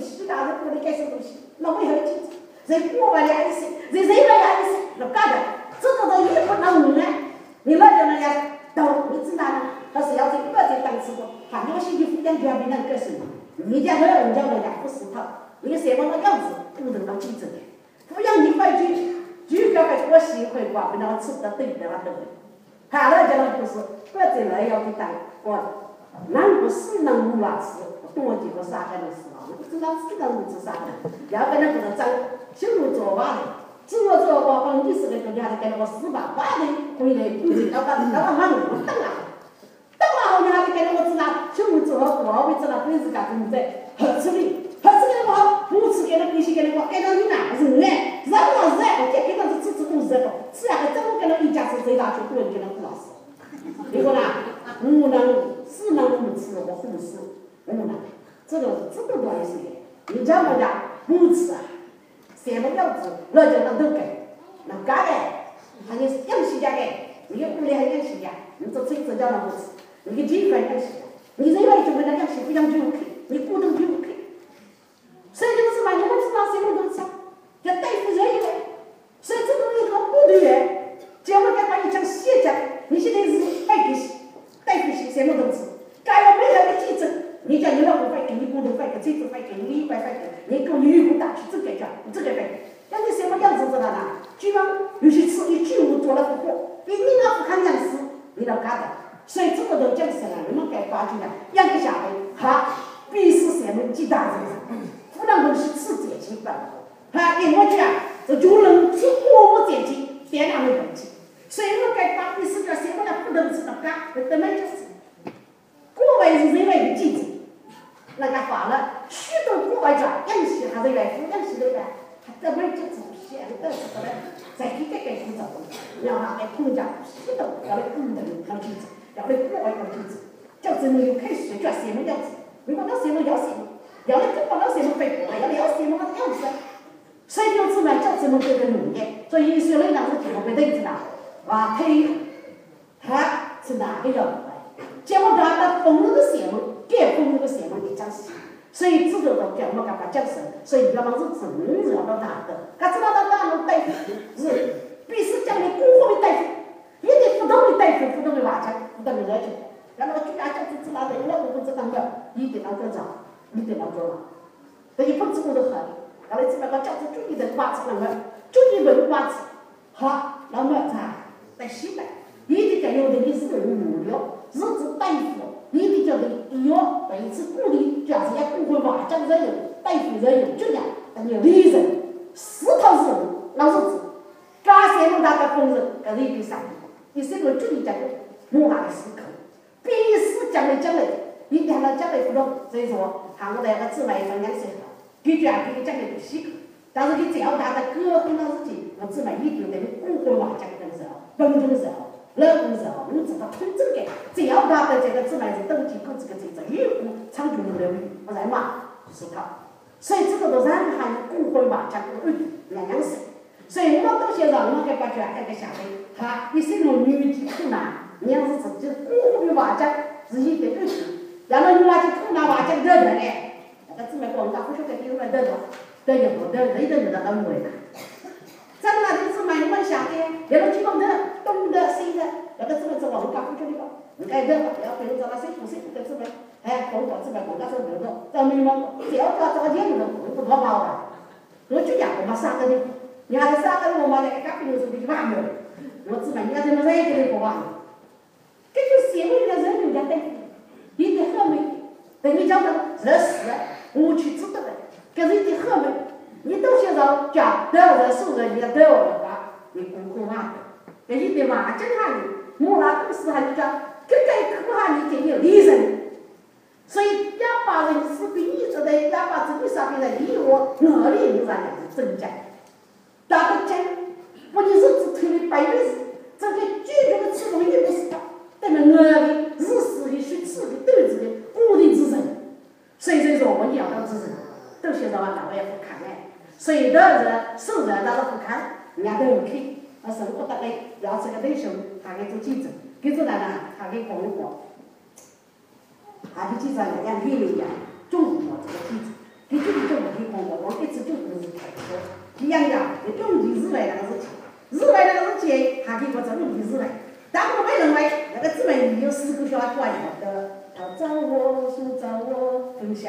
头，你什么个样子不能当记者的，不要你回去，就该我喜欢我，不能吃的对的那对。好了，讲了就是，不要再来要去当我，人不是能无法吃，多几个啥干的事啊？不知道是能无吃啥的，要跟那个长，辛苦做完的。自我做我帮你是个人家给我400万的回来，要把忙我等啊，等完后面还得给我知道，就我做我会知道对自家工作合适的，合适的话，不吃给他必须给他给到你哪是爱，人老是爱，我给他是支持公司的，是啊，这么给他一家是最大就不能给他顾老师，结果呢，无能是能无吃我护士，无能，这个多一些，你叫我家不吃啊。什么样子，那就能都给，那干的，还有养起家的，你个屋里还养起家，你这最叫那不吃，你个地方养起家，你这边就为了养起不养就 OK， 你不能就 OK， 所以就是嘛，你们知道什么都吃，要大夫人员，所以这种一个部队员，只要我该把你讲写讲，你现在是白给洗，大夫洗什么都吃，该要没有个记者。你讲你老婆费给你股东费给，这次费给你100费给，你给你员工打去这个叫这个费，那你什么样子知道呢？基本有些吃一句我做了不好，你那不看样式，你要干的，所以这个都讲起来，你们该抓紧了，养个下来，好，必须什么鸡蛋子，不能东西吃这些饭，好，因为这样这就能吃我们这些，别那没问题，所以我该把必须叫什么样不能吃的干，根本就是。国外是认为的记者，那个发了许多国外家养起还是来养起来的，还这么就出现的是什么？在这个给记者，让他来通讲许多要来工人当记者，要来国外当记者，叫真的有开始叫什么样子？如果那什么要什么，要来中国那什么飞过来，要聊什么样子？所以就是嘛，叫什么这个农业，所以说来当时听我们对子啦，哇，他是哪个样子？结果他封那个项目，给封那个项目给讲死，所以这个都叫我们干嘛讲神，所以要么是真是要到大的，他知道他大陆大夫是必须讲你古货的大夫，一定不同的大夫，不同的话讲，不同的要求，然后就讲就知道的，我不知道的，一定要做到，一定要做到，所以不知我都好的，然后这边讲是注意的话子那个，注意文化子，好，那么啥在西北，一定要有的你是无聊。日子大夫，你的叫的医药，每一次鼓励，就是要不会话讲人有，大夫人有质量，但有理人，4套是老是子，加什么大的工人，搿是一笔生意，第三个注意讲的，文化的思考，必须讲来，你讲了讲来不懂，所以说，喊我来个智慧分享谁好，给讲给讲的不细口，但是你只要他的各很多事情，我智慧一定得不会话讲的时候，本中时候。老公时候，你知道通这个，只要他的这个自然是登记过这个这个业务，长久的留意，不然嘛就是他。所以这个都让他顾会嘛，讲个两样事。所以我到现在我给把这那个下来，他一些农女的困难，你要是自己顾会嘛讲是一点问题，然后你话去困难嘛讲得的嘞，那个姊妹讲他不晓得别人得的，得有不得，谁得有的都没的。真的就是买你们想的，有的地方的东的西的，有的这么子我们搞不出来了，你看这要比如找到谁不谁不的这边，哎，广告这边广告说比如说，咱们只要找钱的，不多毛的，我就讲我们3个人，你还是3个人我们来搞比如说比万元，我这边你看怎么1个人不万，这就社会的人家的，一点后面，等于讲的热死了，我去知道的，可是一点后面。你到现在讲多少人数人，你要多少人吧？你顾客嘛，那一点嘛，讲下你，我那公司还是讲，这个顾客你就有利润，所以要把人是比你做的，要把自己上面的利我能力有啥样子增加？大家讲，我你是只推的100%，这个绝对的吃东西不是的，那么我的日式的、学吃的、豆子的、固定之人，所以说我养到之人，到现在嘛，大家也不看哎。所以到人受人大家不看，人家都有看。生活大概要这个对象，他给做记者，给做哪呢？他给广播，他给记者两个人讲，中国这个记者，给就是中国给广播，我一直就不是开车，一样的，你用的日来那个事情，日来那个事情，他给我做用的日来，但我们认为那个资本有4个小关的，他找我，说找我分享。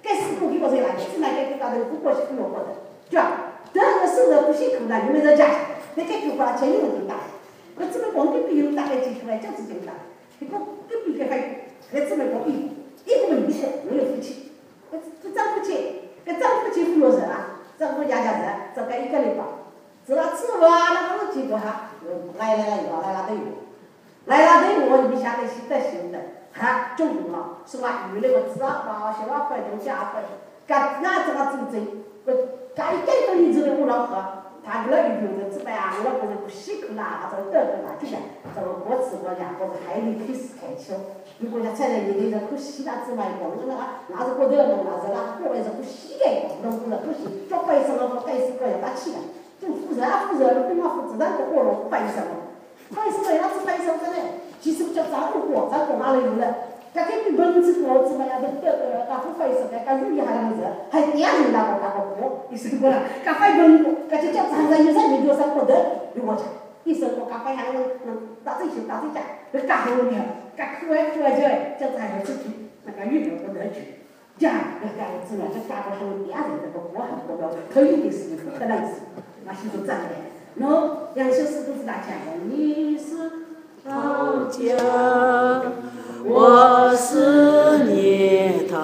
该死苦给我谁来？现在该高头不过去给我过的，对吧？这个受的不辛苦呢，你们在家，那该给花钱你们就打。我这边光给别人打来几块，就是这个打。给别个还这边光一个女的没有夫妻，这丈夫去，这丈夫去负责人啊，丈夫家人，这个一个礼拜，这个吃完了我结果哈，来了队伍，来了队伍你下来现在行的，哈，中午了，是吧？有那个知道吧？小娃快点加快，干那这个竞争，干一个你这个我老喝。他那有的这边啊，我老婆不辛苦啦，这个得啦，就讲这个国吃国家，或者海里开始开销，如果讲菜来你那可惜啦，只买光，那是国头弄，那是那国外是不稀的，弄不了不行，叫白色了，白色要打起来，就负责，对方负责，咱不过了白色了，白色了，那是白色的嘞，其实叫咱不过哪里有了？这给你文字过怎么样的？干不费事的，干容易还那么子，还点人那个过，你说过了？干费文过，干就叫咱有人有多少过得，有我讲，一生我干费还能打这些，那干好了，干课外就叫咱有出去，那个运动不得去，这样那干子呢，就干个什么点人那个过很过了，可以的事可能是，那是都这样的。喏，杨小师都是大家的，你是老家。我是你的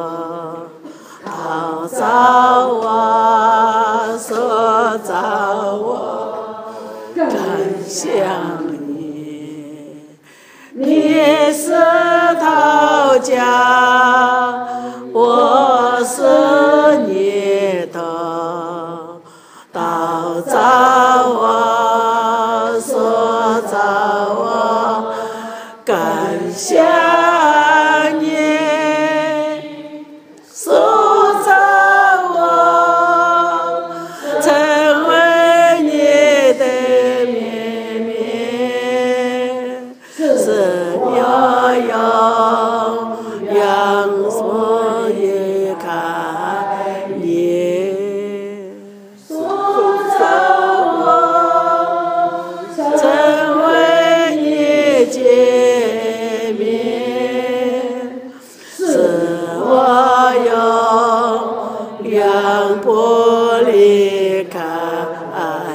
好早啊，说早我更想你，你是陶家，我是你的好早啊，说早我更想你，塑造我成为你的面面，是要永远所依靠你，塑造我成为你见面，是我永远不离开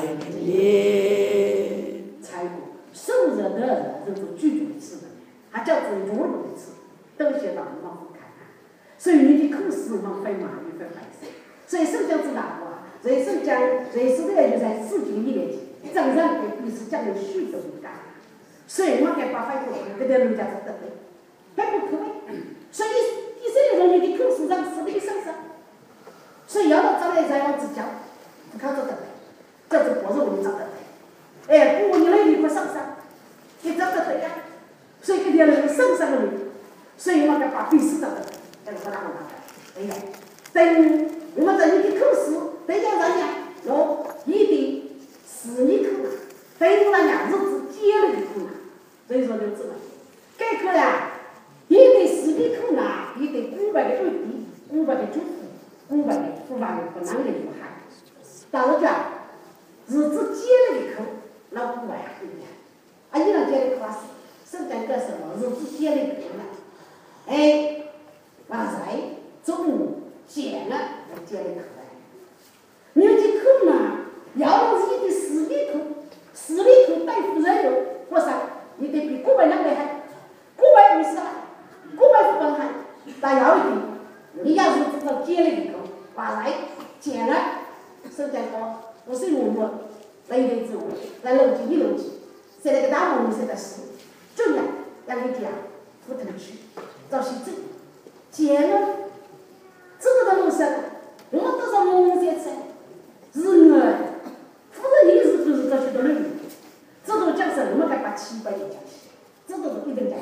你。 财务受人的这种居住吃的，还叫做融入的吃，都写到我们看看。所以你的口是我们分嘛，你分白色。所以受教之大话，人生讲人生的就在4级1年级，正常给彼此讲的许多的干。所以我给把反过来，这点人家是得的，反不可谓。所以以色列人你的口是让死的身上，所以要到将来才要自讲，不靠这得的，这是不是我们找的？哎，不，你那里不上山，你找得对呀？所以这点人上山的人，所以我给把彼此找的，这个不让我拿的，哎呀，等我们在你的口是，等下人家我一定是你口嘛，等人家日子接了的口嘛，所以说就这么，该口呀，一定是你口呢，一定500个2弟，500个主妇，500个父母不能的不害，但是讲日子接了的口。那不外不一样，啊，你能接的考试，生产干什么？日子接了一个了，哎，完了中午接了，我接了一个来。你这口呢，要是你的4里口，4里口带负责任，或者你得比500两百还，550还，500多还，但要一点，你要是知道接了一个，完了接了，生产高，55多。来一点之后，来楼梯1楼梯，在那个大门里在死，重要要给讲，不头去，找西走，接了，这个的路上，我们都是梦在吃，是爱，否则你是不是找许多人？这种讲什我们该把700也讲起，这种一定讲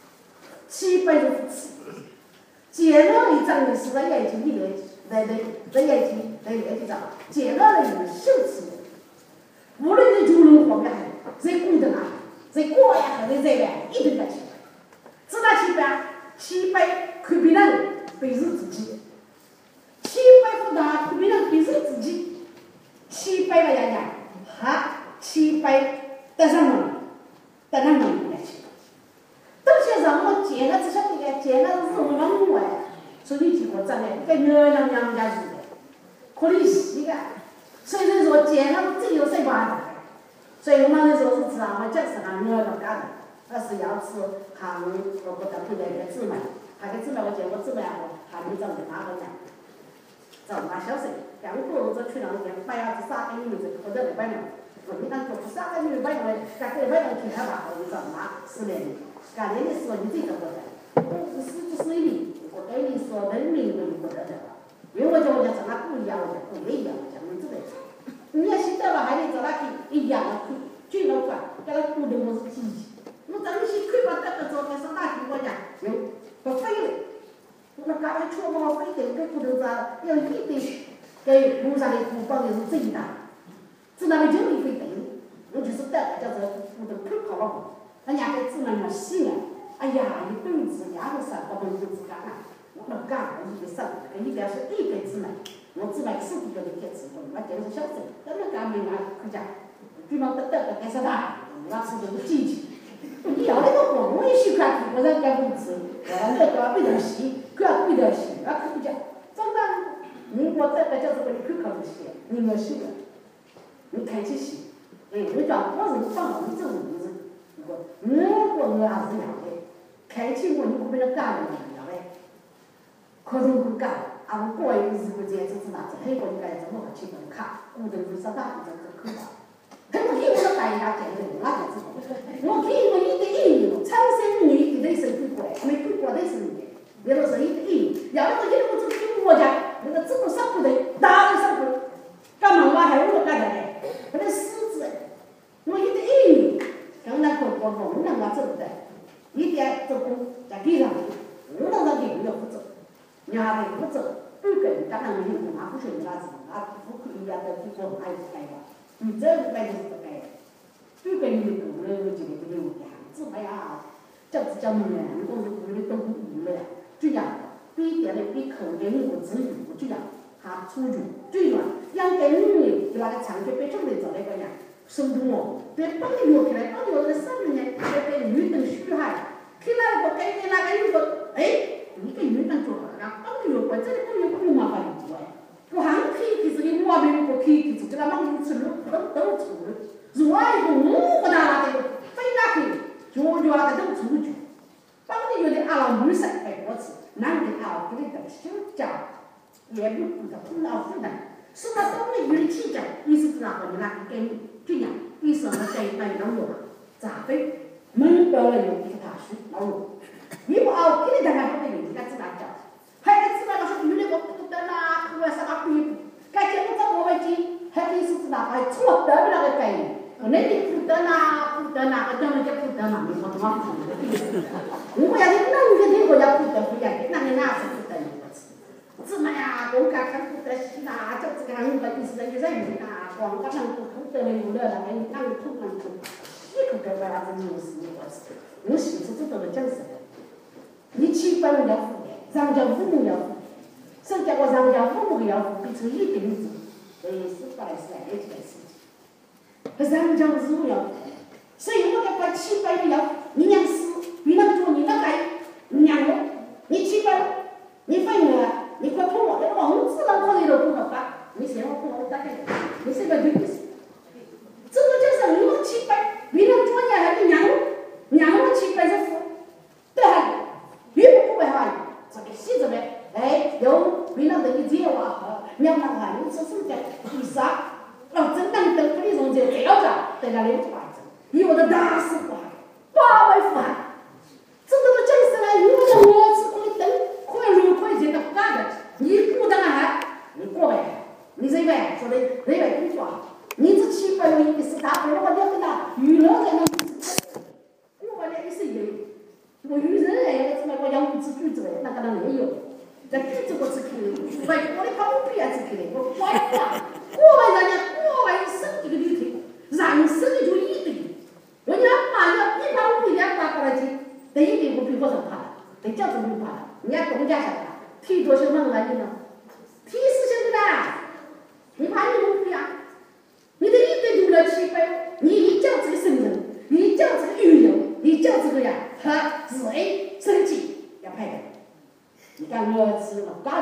700就是吃，接了一张的是在眼睛里面，在眼睛上，接了的有秀吃。无论是九龙方面还是公的啊，在国外还是在外，一定在700。自打700可别人背是自己，700不大可别人背是自己，700吧人家，哈，700得上门不来去。东西上我捡了只晓得个，捡了是我们外，所以结果站在跟娘娘家住的，可怜死个。所以说，街上只有谁管的？所以我们那时候是吃啊，我就是俺娘娘家的，那是要吃韩我不得不那个姊妹，那个姊妹我见我姊妹我还没长得大个呢，长大小岁，刚过这去两天，买伢子3个月子，或者200两，你看做3个月200两，再给200两去他吧，我就长大10年，干年的时候你这个不得，我40岁我跟你说，人民我就不得了，因为我讲长得不一样，我就不一样，讲你这个。你要现在吧，还得找他去一样的看，最老快，给他鼓动我是积极。我咱们先看吧，这个照片上哪听我讲，不飞了。我刚才出我飞的，跟骨头子要一点，给路上的骨棒就是最大，只那么就没飞等，我就是带叫做骨头看好了，人家给只能要洗了，哎呀，一辈子2个3个辈子干了，我不干，我一个3个，一边是一个姊妹。我只买10几个的铁子，我就是小生，等那干没拿回家，对方得该啥大，那是就是积极。你要那个光，我也喜欢，我在干工资，我那个背东西，干背东西，那可不讲，真的，你我这个叫做你去考东西，你没修的，你开起洗，我讲我是放我这种日子，我还是一样的，开起我你不被人干了一样的，可是不干。啊，我过一日子节就是那子，黑国你该怎么个去门卡，我都是上大这个可怕。他们给我的白牙讲的，那就知道。我给我一个意义，长生女的是最乖，没最乖的是你，那个是一个意义。要那个一路走去我家，那个这个上不得，大的上不，干嘛还我干的嘞？那个狮子，我一个意义，刚才我能够走不得，一点做工在地上，我能让地不走。伢子不走，不跟当然没有嘛，不是伢子，不可以伢子去做还是改吧，你这改就是不改，不跟你搞了，我觉得不有样子哎呀，这子叫你们，我是屋里都无了，这样比点的比口给我自由，这样他出去，这样养给你就那个长期被种的找那个样，手动哦，别帮你摸起来，帮你摸在上面呢，别被鱼等虚害，看那个改变那个有个哎。一个月能做好了，帮你有关，这里帮你不麻烦你哎。我还可以给这个外面我可以给这个忙你吃了，都出了。如果一个我不大的，非那个，就那个都出去。帮你有的阿拉女生哎，我吃，男的阿给你等休假，也不顾得不老负担。是他当你有的起讲，你是知道你那个给你这样，你什么给买老肉，咋费？门到了有一个大树老肉。你不熬，给你等下不给你，该自然讲。还得自然说，有那个不得啦，不管啥个规，该叫我找我们去，还得是知道，还错得不那个概念。那你不得啦，不得啦，我讲人家不得啦，你说怎么不得？我要是弄个这个要不得不要的，那你哪是不得你不吃？怎么呀？我看看不得行啦，就这个样子，意思人家人啊，光刚刚不得了有了啦，你哪有空能做？你可该为啥子你是你不是？我媳妇知道了讲什么？你7百人要付的，上家父母要付，甚至我上家父母要付，变成一定制，是本来是来一件事情。上家是我要付，所以我给把700人要，你娘死，你能做你那该，你娘我，你700，你分我，你快碰我，我只能靠你了，不好吧？你嫌我碰我大概，你现在对不起。这个就是我700，你能做你还你娘我700是付，对还。越不会话，这个写着呗，哎，有为了这个节话和两万块，你说是在为啥？真能等不你从这这要讲，在那里不完整，以我的大事不好，800块，这个都真是来，你们的我是可以等，快6块钱都不干的，你不当还，你过来，你这边说的这边工作，你这700块一是大，如果你要给他娱乐在那，我把那是有。我有人哎，我怎么我养不起句子嘞？那个人没有，这句子我只看的，我的旁边只看的，我管他，国外人家国外生这个里头，人生的就一点，我要把要150-200过来去，第一点我比我上怕，得叫怎么怕？人家东家晓得，提多少门来你呢？提4千多的，你怕你不一样？你的一点读了700，你一叫这个生人，你叫这个运用，你叫这个呀。和自 A 升级要配的，你看我是老大的，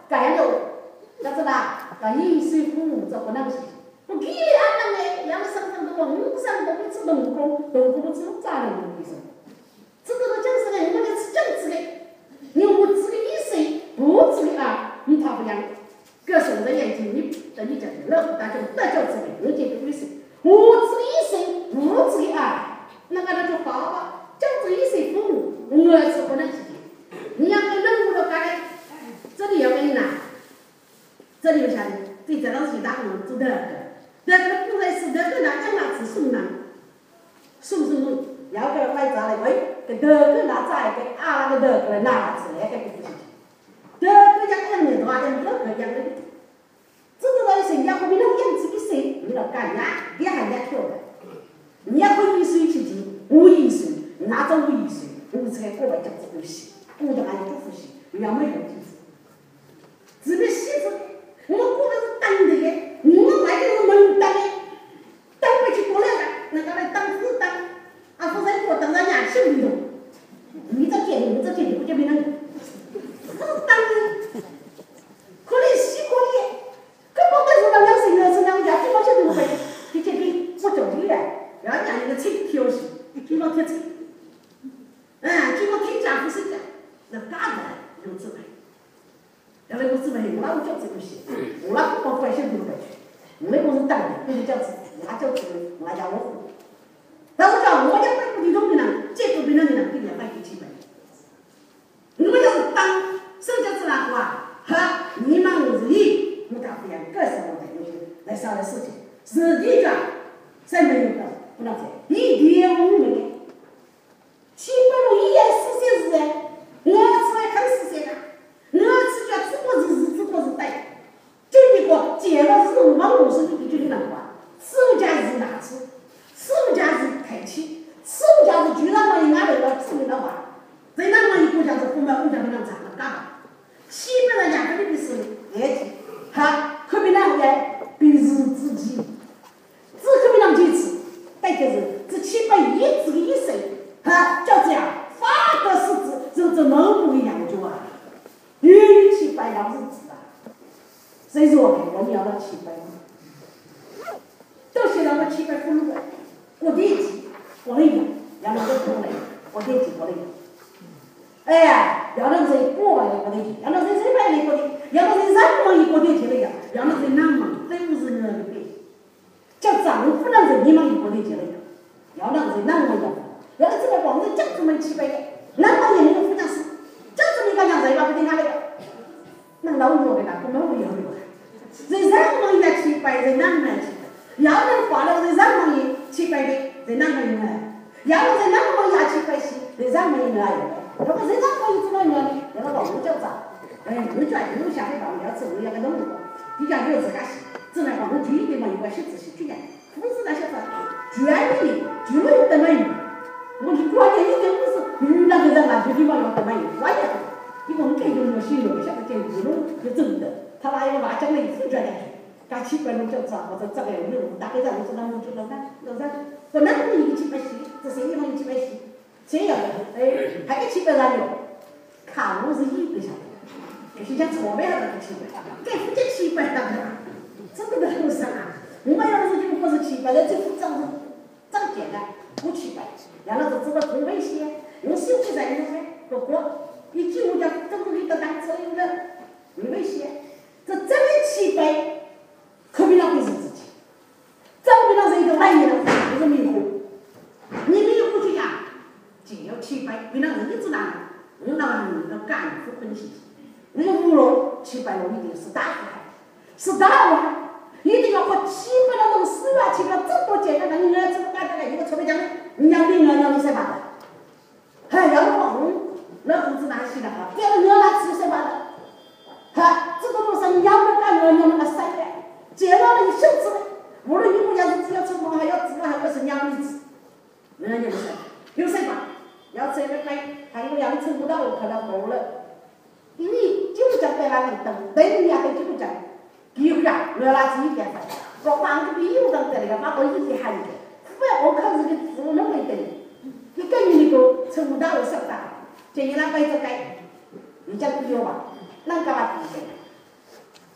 改了，要知道，一岁父母做不能行。我给你安那个，两生生的我上都不吃农工不吃咋的东西？这个讲是个，我就是讲这个，你我这个1岁，不这个啊，你他不样，各省的眼睛，你等你讲，那就这个，我这个1岁，我这个1岁，不这个啊，那个就爸爸讲这1岁父母，我是不能行。你要跟任务的干的，这里要给你拿，这里有啥的？对这东西打工做的，那个不来是那个拿讲拿是送拿，送，要给买啥来喂？给那个拿啥给啊那个拿出来给不行，那个讲的话讲那个讲的，这个东西人家后面那个样子1岁，你要干呀，也还要跳的，你要会1岁去进，5、1岁，拿着5、1岁，我才过来讲这个戏。我的俺就不行，要没有就是，这个戏子，我过的是当的耶，我来的是门当的，当不起过来的，那个来当子当，啊，不然我当人家兄弟用，你这见不见别人？我是当的，可能西可以，根本都是两生是两家，基本上都会，你这边我叫你来，要让你的车挑起，基本贴车，基本贴家不是的。那干的有智慧，原来有智慧，我那我叫这个戏，我那不管小都不去，我那我是当的，就是叫智慧，我叫智慧，我叫我。但我讲我家摆不地中的人，接触别人的人，跟人摆不起来。我要是当手脚自然话，哈，你忙日理，我讲不一样，各什么的来商量事情，实际上谁没有的不能讲，一点我没有，基本上1年4些日我出来看世界的，我是叫自过日带，就一个结了是50的就能管，4家是哪次，4家是开启，4家是居然嘛人家那个自己的话，在那么一国家是不买5家不能涨了干嘛？基本上2个人的是业绩，哈，可比2个比日自己，只可比2几次，但就是这700这个1岁，哈，就这样。发的是这能不一样就啊，语700要是字啊，谁说的？我们要到700吗？都写到个700分了，我这一级我那个，要那个过来，我这一级我那个，哎呀，要那谁过来我那个，要那谁买那个的，要那谁3毛一个的去那个，要那谁2毛，这不是那个的，叫丈夫那谁1毛一个的去那个，要那谁2毛一个。要是这个房子讲这么700的，那么也没有副讲师，讲这么一个讲谁吧不听他那个，那老多的啦，不能不要的，人3毛也700，人2毛700，要能花了人3毛也700的，人2毛也买，要是人2毛也700些，人3毛也买了，如果人3毛也知道呢，那个老公叫咋？我觉得我下来吧，要吃我要个弄个，你讲有自家洗，只能把我举一点嘛，有关系仔细举点，不是那些啥，举安利，举了有等于。我关键一点不是那个人啊，就地方要怎么有关键，因为我们这种有心有，现在这这种就真的，他拿一个麻将来付出来，干700弄就赚，或者这个有大概让我知道我就老三，本来我一个700些，这谁地方有700些，谁要的？还有700人有，看我是1个小时，就是讲错别还是700，给不就700的嘛，这个都是啊，我们要是就不是700的，这副账是账简单。不700，然后就知道从危险，用手机在用的，不过一句我讲，政府里的单车有人，没危险，这真的700，可比那回事自己，真比那是一个外面的，不是迷糊，你没有过去讲，就要700，比那人一直拿，我那个干部分析，那个乌龙700龙一定是大海，是大海。一定要和700那种4万7万这么简单的，你要怎么干的？一个特别讲的，你要领了要你谁办的？还要忘，那不知哪去了哈？别人要拿吃谁办的？哈，这个路上你要不干了，那个塞的，接到了你袖子的，无论你国家是只要出门还要治还要是养女子，人家有谁？有谁办？要这个还有养成不到，可能够了。你就讲在那里等你啊，就讲。有呀，我拿自己干饭，我放个比有当在那个把我一起喊的，不要我看这个字那么等，你跟你那个成不到我上当，就你那摆着改，你讲不有吧？那干嘛比的？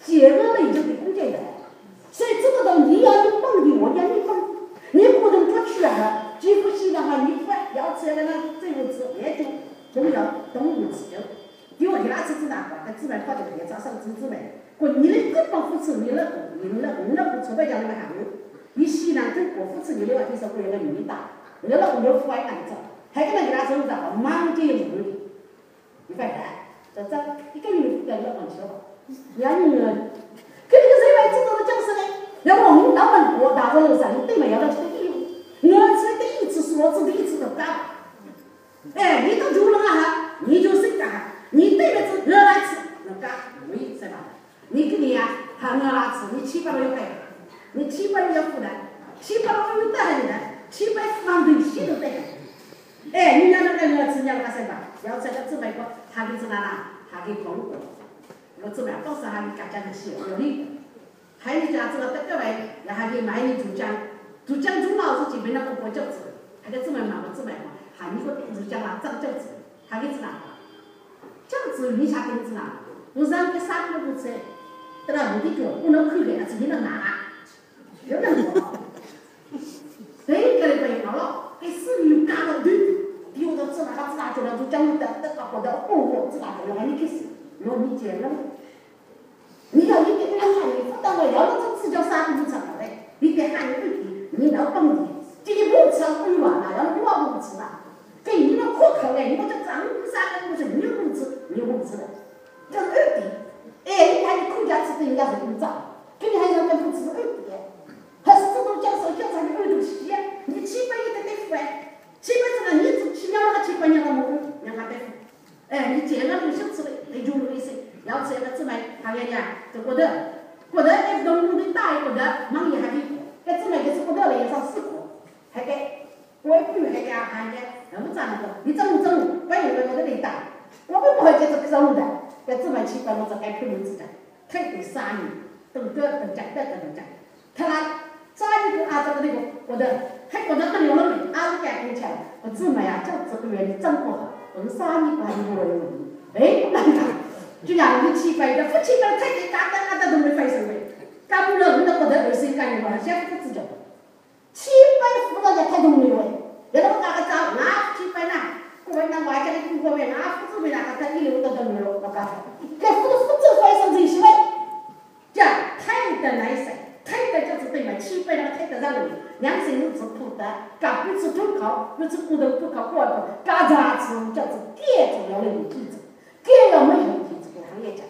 结合了已经得空间的，所以这个东西要你帮的，我要你帮，你不能做去啊，几乎现在哈你快要吃那个这物资也就重要动物自由，因为他吃哪个，他自然发展也早上自美，你的根本扶持你那不除非讲那个行业，你西南中国扶持你的话，就是为了你大，为了我们父爱难找，还跟他给他说的忙这有努力，你发现？这一个月两个往前吧，两年，跟那个谁来知道的讲是呢？要我们老板我打到楼上，你对面要到这个义务，我是第一次说，是第一次都干。哎，你到住了啊，你就谁干？你对面是我来吃，能干，容易是吧？你给你呀，他我来吃，你700要赔，你700要负担，700有得还有的，700放东西都得。哎，你让那个我吃，你让他谁吧？要这个自美国，他给知道啦，他给通过。我自美到时还给家家的写有理。还有家知道这个位，然后给买你主江主老师基本上不教子，还给自美嘛，我自美嘛，还你个主江啦，长教子，还给知道。教子你啥给知道？我让给啥都不吃，对吧？我的脚不能去给他自己能拿，有人说，这个里头了，给私有干了对。有的自然他自然就能就讲的或者我自然就能你开始，然后你接了，你要你给他喊你不当了，要那这叫啥都不成了嘞，你给喊你问题，你要帮你，这个不吃不完了，要我不吃了，给你那可口嘞，你我这脏啥都不是，你又不吃，你又不吃的，这是二弟，哎，你看你口家吃的人家是不脏，给你还要不吃二弟，还是这种教授教材你二弟西呀，你700也得付哎。700这个你只2个700年了么？让他得，哎，你这个东西吃的，你就那些，要吃那个自买，他人家这过得那农户的大一个的，忙也还给，那自买就是过得了也上4个，还给，我也不还给还给，那不咋个？你怎么关键我的领导，我不会接这个任务的，那自买700我只该配名字的，太给3年，等讲，他来3年就这个我的。还觉得很有能力，俺干工钱，我自买呀，叫这个月你挣不好，我们3年半我有能力，哎，难道就让你700的，付700太给干的，俺都没费什么，干不了，你都觉得20干一万，先不自觉，700付到家太容易了，要那么大个账，俺700呢，各位那外家的工作员，俺付自备那个在1.6都等了，我干，该付自费上这些位，这太的难受。太的就是对嘛，700那个太的让你2岁日子苦的，干不吃中考，不吃骨头不考过的，干啥子叫做更重要的问题子，更要没问题子给行业讲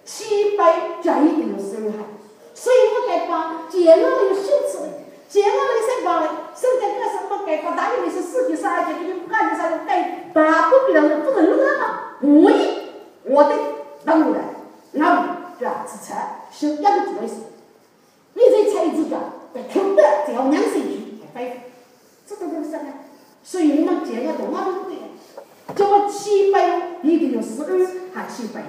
，700就一定有收入哈，所以我该把结合了有羞耻的，结合了什么嘞？现在干什么该把大约是4级3级，给你不干的啥就该大不比了，不能那么无意，我的当然，那对吧？吃菜是养猪的事。你这才知道，口袋只要2岁去还恢复，这都是啥呢？所以我们这个动画都对的，这个700一定有12还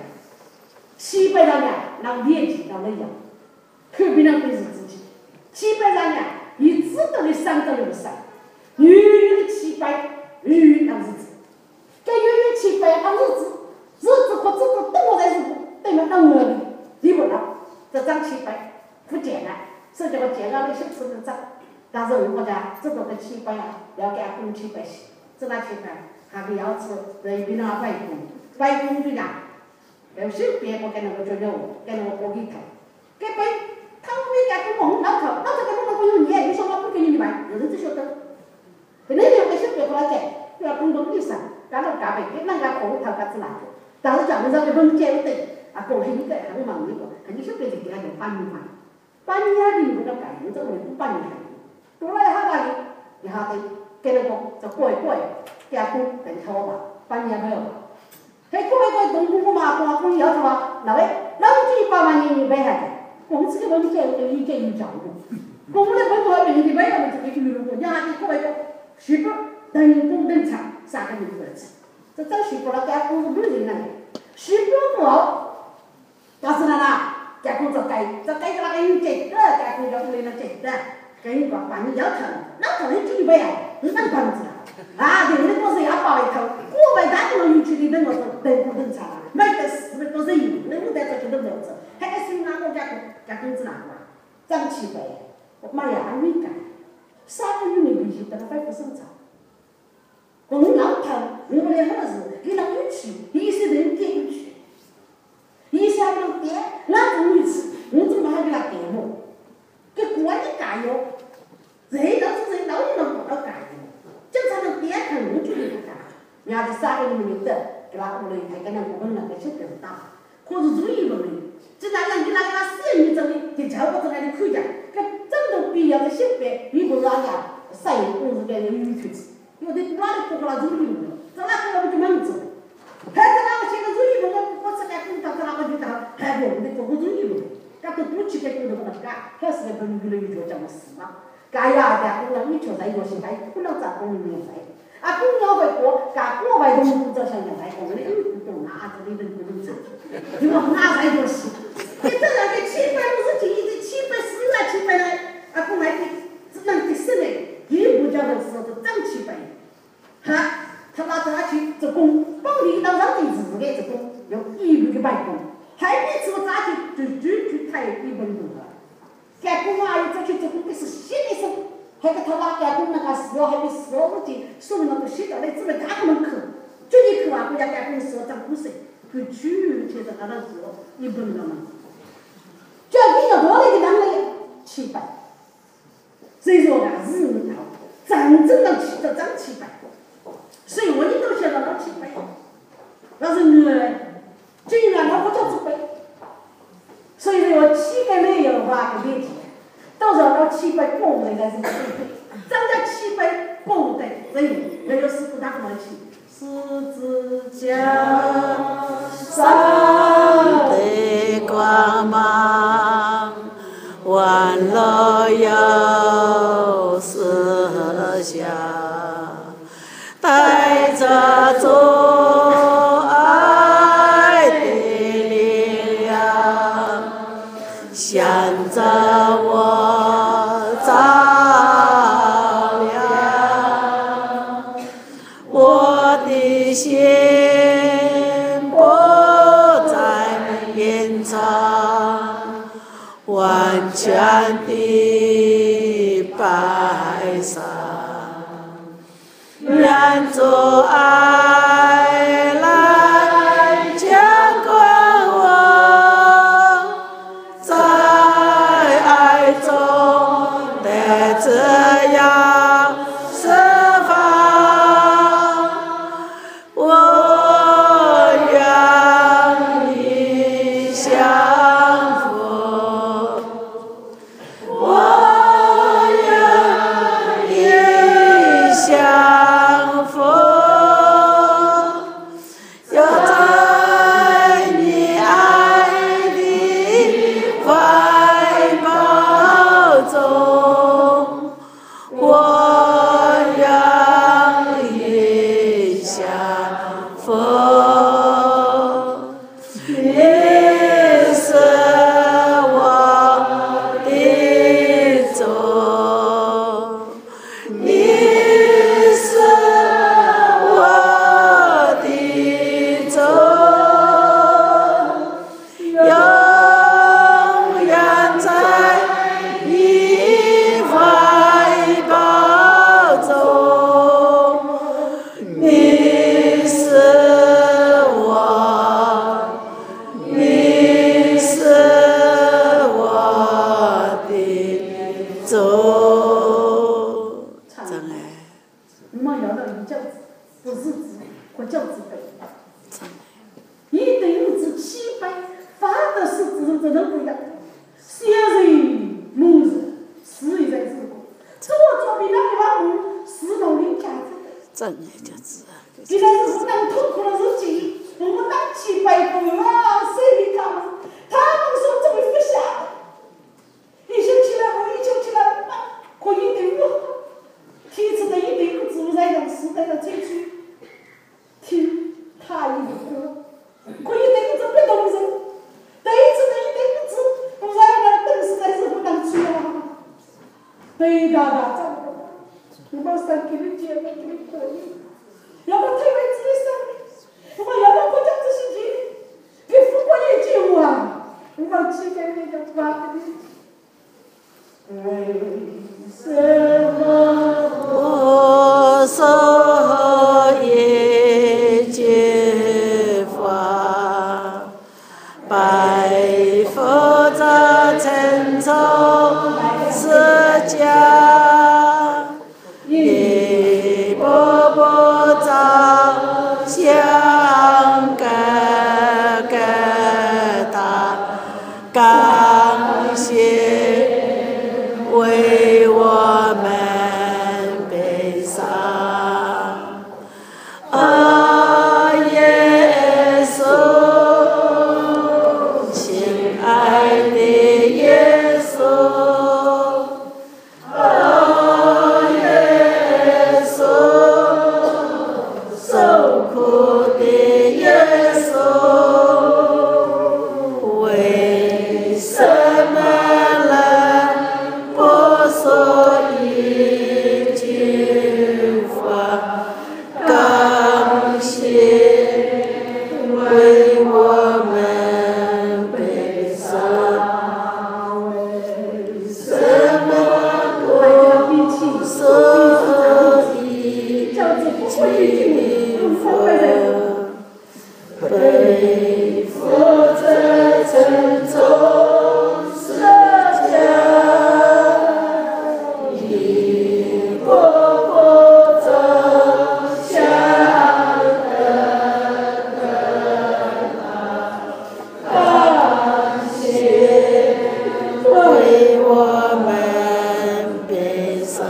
700让人让年纪让人养，可别让别人自己，700让人一直都得3到6岁，远远的700，远让日子，该远远700让日子或者等我在日子，对吗？让我的，你不能，这张700。不简单，所以这个简单的小吃的账，但是如果呢，这种的700啊，要给他供700些，这那700还给要吃，人比那外公就讲，有些别个跟那个叫我，跟那个锅里头，给别他们给供我老头给我有你，你说我不给你买，有人就晓得，那两个小别过来讲，要供到地上，干到干呗，给人家锅里头干子拿着，但是讲的这个东西不对，啊，过去一个很忙一个，你小别就给他有半米嘛。半年的那个感觉，这回不半年，多来哈那里，你还得给那个这过一，给他供等头吧，半年没有。还过一东东嘛，公要什么？那位老几8万年你买下的，公司的文件有意见有讲究，公的文化名的买了这个娱乐国家的过一徐博等工等厂3个人过来吃，这找徐博了，给他公司没人了，徐博好，但是呢。加工做鸡，做雞嘅那個要值得，加工咗你那值得，跟個辦有頭，那頭你準備啊，你能辦子啊？對，你公司也包一頭，我為啥都能去你那個等工等廠啊？買的是都是有，那我在這就都沒有做， 还个是哪个家工资哪个啊？涨700，妈呀，还没干，3个月没回去，等他恢复生产。我老头，我来好事，给他回去，一些人给回去，一下不点，那不回去，我怎么还给他点我？给国的加油，人老是人老也能不到加油，经常能点看我就给他干，伢的3个月没得，给他屋里还跟我们那个小更大，可是注意不了，这哪样给他4年整的，就瞧不着那里看见，跟真的必要的小白，你不让家3年工资给人预出去。有的哪里不给他注意了，这哪个我就忙走，还在那个些个注意我这个工作这哪个就当还不我们做个注意了，干都不去给工作不能干，还是个本地的就这么死嘛，干呀的，工人你就在有些还不能找工人免费，啊工人会过，干国外东工作像现在工人不懂哪这里人不能走，因为哪在做事，你这样的750斤，这740啊700来，啊工人只能10来。一不叫的时候就涨700，哈，他拿这去做工，帮领导让你自己做工，要1个白工，还比做咋就太1分钟了。干工啊，要去做工的是心里说，还给他拿干工那个事还没450斤，说明那个写到来，只为他不能去，就一去啊，国家干工时候涨50，跟去现在他那做1分钟嘛，就要比较多的给他们700。所以说啊，日头真正的起到涨700，所以我一都想到到700，要是女儿，今年我不叫700，所以说700没有的话不别提，到时候到700过不来才是对，涨到700过不来，所以那个师傅他怎么去？十字架上的光芒。万乐有思想，带着主爱的力量，向着我照亮，我的心不再隐藏。完全的摆上，愿主爱来监管我，在爱中的滋养释放，我愿你相扶。真的就是。现在是当痛苦的日子，我们当700个啊，谁理他们？他们说这么不下的。一想起来，我一想起来，可一定我，天子的一定不住在让时代的这去，听他一个，可一定不别动人，对子的一定不住，不然那等时代是不能去啊。对的的。你把山给你接了，给你过瘾，要不退回自己山，我要不国家这些钱，给富国也救啊！我把积福，背负着沉重十架，一步步走向感谢为我们悲伤。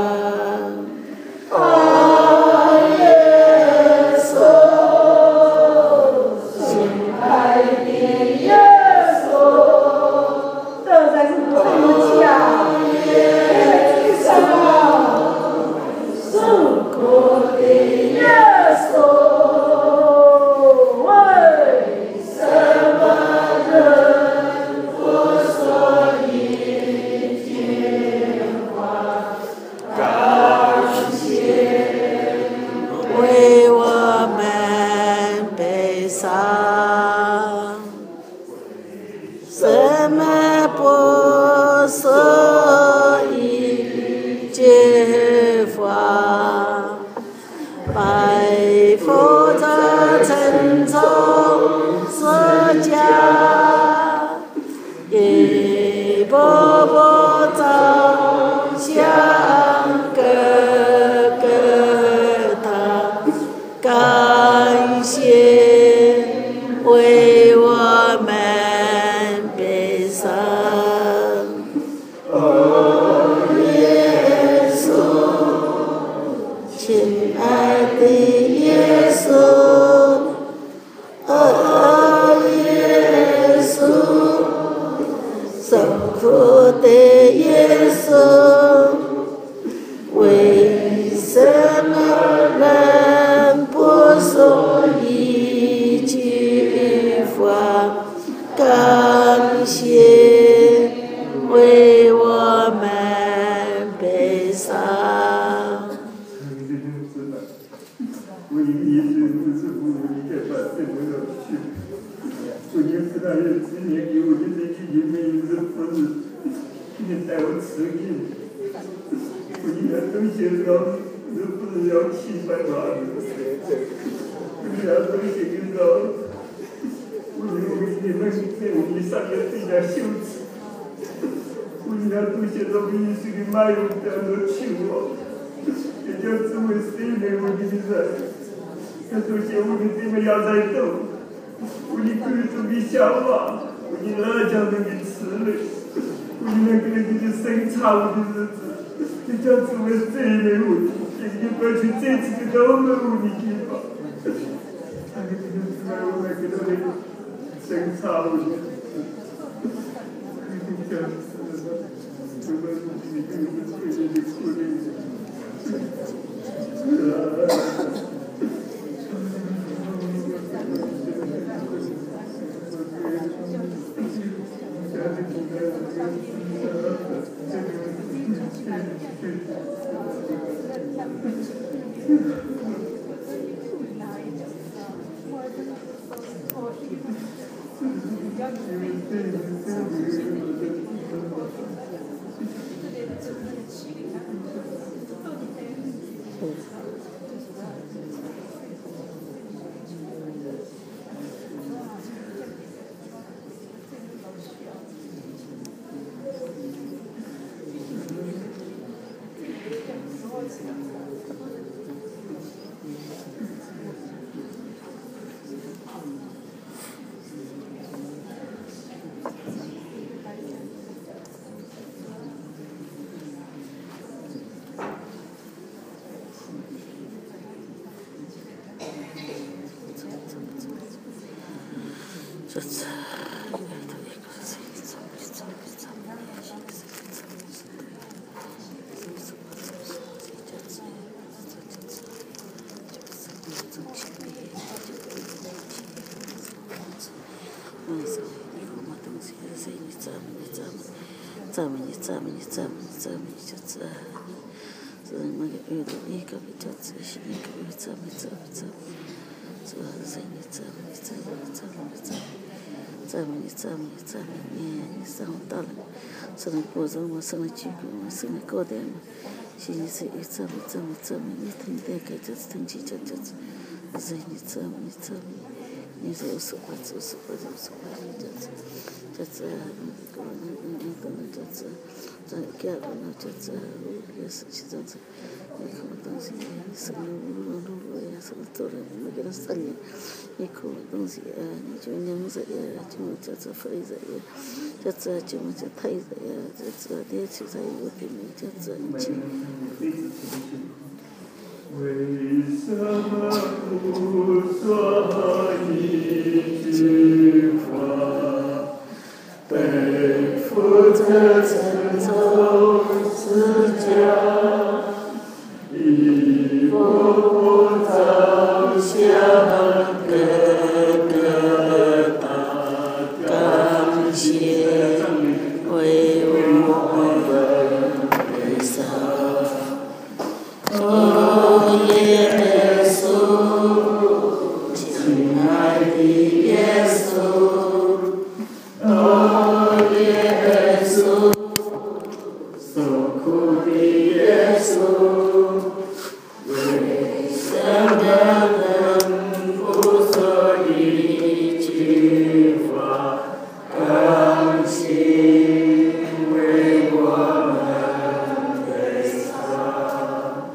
赞美你，上到了，圣的国中，圣的举国，圣的高点， 谢你这一赞美，你疼爱给这疼起这，人你赞美，你说实话，你这改了呢，这也是其中这，你看东西，什么路呀，什么走了，没给他生意，你看东西啊，你就娘子呀，就这非人呀，这就太人呀，这的其实有点没这一切。 为什么不说一句话？背负着沉重十架，一步步走向哥哥大感谢，为我们悲伤。耶稣，亲爱的耶稣，耶稣，受苦的耶稣，为什么能不说一句话感谢为我们悲伤？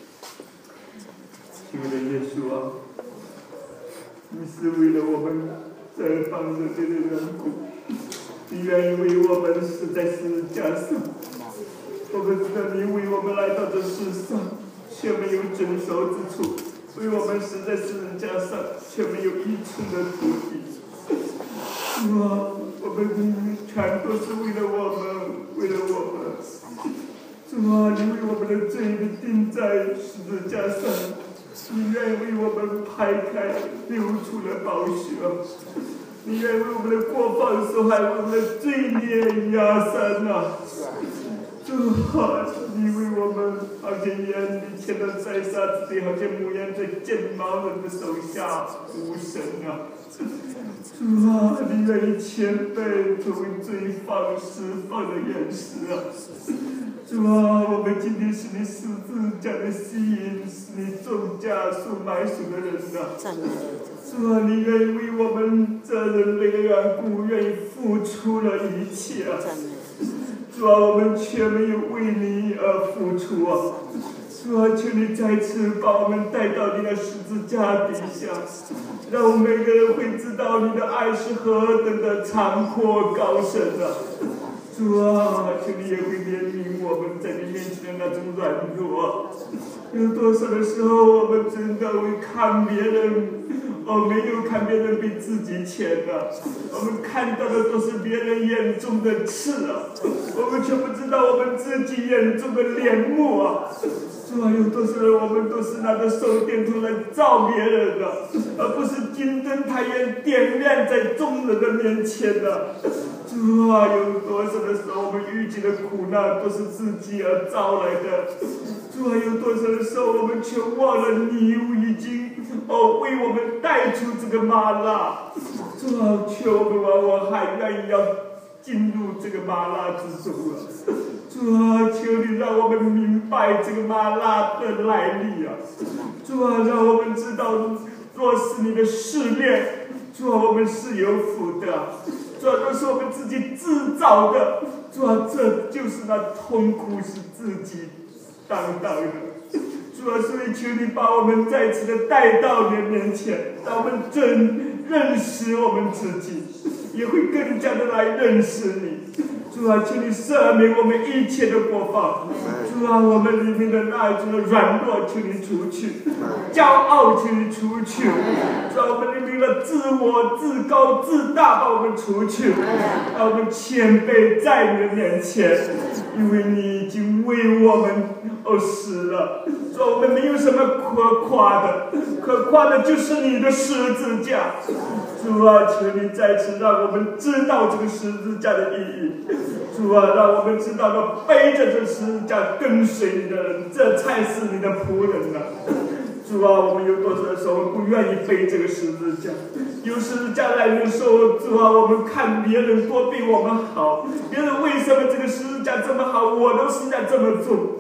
亲爱的耶稣啊，你是为了我们这帮人的缘故，你愿意为我们死在十字架上。我们知道你为我们来到这世上，却没有遵守之处；为我们死在十字架上，却没有益处的土地。主啊，我们全都是为了我们。主啊，你为我们的罪钉在十字架上，你愿为我们排开流出了宝血，你愿为我们的过犯受害，为我们的罪孽压伤啊！主啊，你为我们好像眼里牵到宰杀之地，好像牧羊在剪毛人的手下无声啊！主啊，你愿意谦卑作为罪放释放的原始啊！主啊，我们今天是你十字架的吸引，是你种价所买赎的人啊！主啊，你愿意为我们这人类的缘故，愿意付出了一切啊！主啊，我们却没有为你而付出啊！主啊，求你再次把我们带到你的十字架底下，让我们每个人会知道你的爱是何等的长阔高深啊！主啊，求你也会怜悯我们在你面前的那种软弱。有多少的时候，我们真的会看别人，没有看别人比自己浅的，我们看到的都是别人眼中的刺啊，我们却不知道我们自己眼中的帘幕啊。主啊，有多少人，我们都是拿着手电筒来照别人的，而不是金灯台灯点亮在众人的面前的。主啊，有多少的时候，我们遇见的苦难都是自己而招来的。主啊，有多少的时候，我们却忘了你已经为我们带出这个麻辣。主啊，求我们往往还愿意要进入这个麻辣之中啊！主啊，求你让我们明白这个麻辣的来历啊！主啊，让我们知道，若是你的试炼，主啊，我们是有福的。主啊，若是我们自己制造的，主啊，这就是那痛苦是自己担当的。主啊，所以求你把我们再次的带到你的面前，让我们真认识我们自己，也会更加的来认识你。主啊，请你赦免我们一切的过犯。主啊，我们里面的那一种的软弱，请你除去；骄傲，请你除去；主啊，我们里面的自我、自高、自大，把我们除去，让我们谦卑在你的面前，因为你已经为我们死了。主啊，我们没有什么可夸的，可夸的就是你的十字架。主啊，求你再次让我们知道这个十字架的意义。主啊，让我们知道了背着这十字架跟随你的人，这才是你的仆人啊！主啊，我们有多少的时候不愿意背这个十字架？有十字架来的时候，主啊，我们看别人多比我们好，别人为什么这个十字架这么好，我的十字架这么重？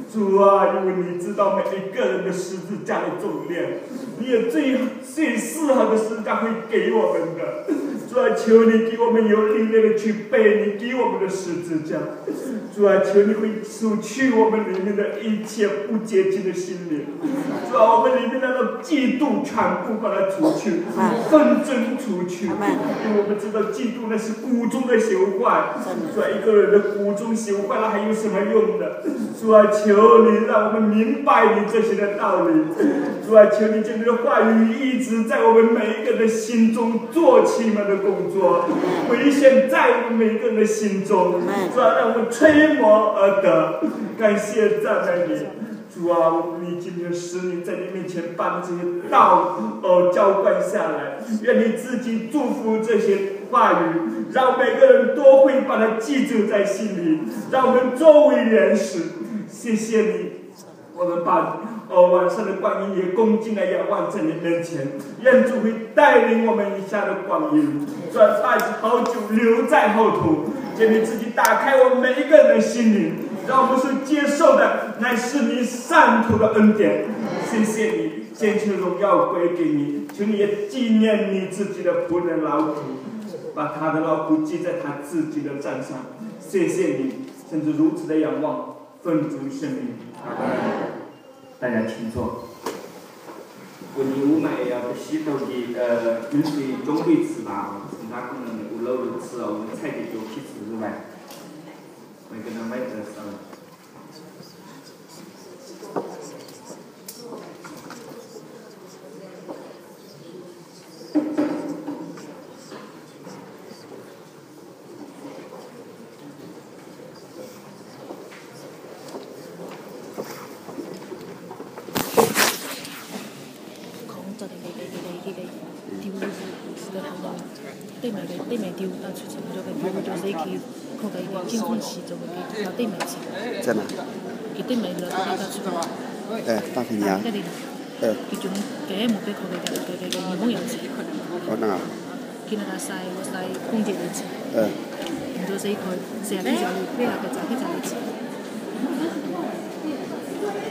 主啊，因为你知道每一个人的十字架的重量，你有最适合的十字架会给我们的。主啊，求你给我们有力量的去背你给我们的十字架。主啊，求你会除去我们里面的一切不洁净的心灵。主啊，我们里面那种嫉妒全部把它除去，纷争除去。因为我们知道嫉妒那是骨中的朽坏。主啊，一个人的骨中朽坏了还有什么用的？主啊，求你让我们明白你这些的道理。主啊，求你将你的话语一直在我们每一个人的心中做奇妙的工作，回现在我们每一个人的心中。主啊，让我们吹磨而得。感谢赞美你。主啊，我们已经有使你在你面前把这些道浇灌下来，愿你自己祝福这些话语，让每个人都会把它记住在心里，让我们作为人使。谢谢你，我们把晚上的光阴也恭敬的仰望在你面前，愿主会带领我们以下的光阴，把好酒留在后头，请你自己打开我们每一个人的心灵，让我们所接受的乃是你善途的恩典。谢谢你，献求荣耀归给你，求你也纪念你自己的仆人劳苦，把他的劳苦记在他自己的账上。谢谢你，甚至如此的仰望，奉主圣名。大家请坐。 我牛买要不洗头的饮水中会吃吧，从他可能我老肉吃了，我们菜的就去吃吧，我跟他买点啥。 对面丢到出去，就给我就是去靠个一个监控器，就给到对面去。 在哪？ 给对面了，给到出去。 大肯亚。 佢仲嘅冇俾佢嘅義工有錢。 哦，那。 見到他曬空姐的錢。唔到死佢，成日都就俾佢就去錢。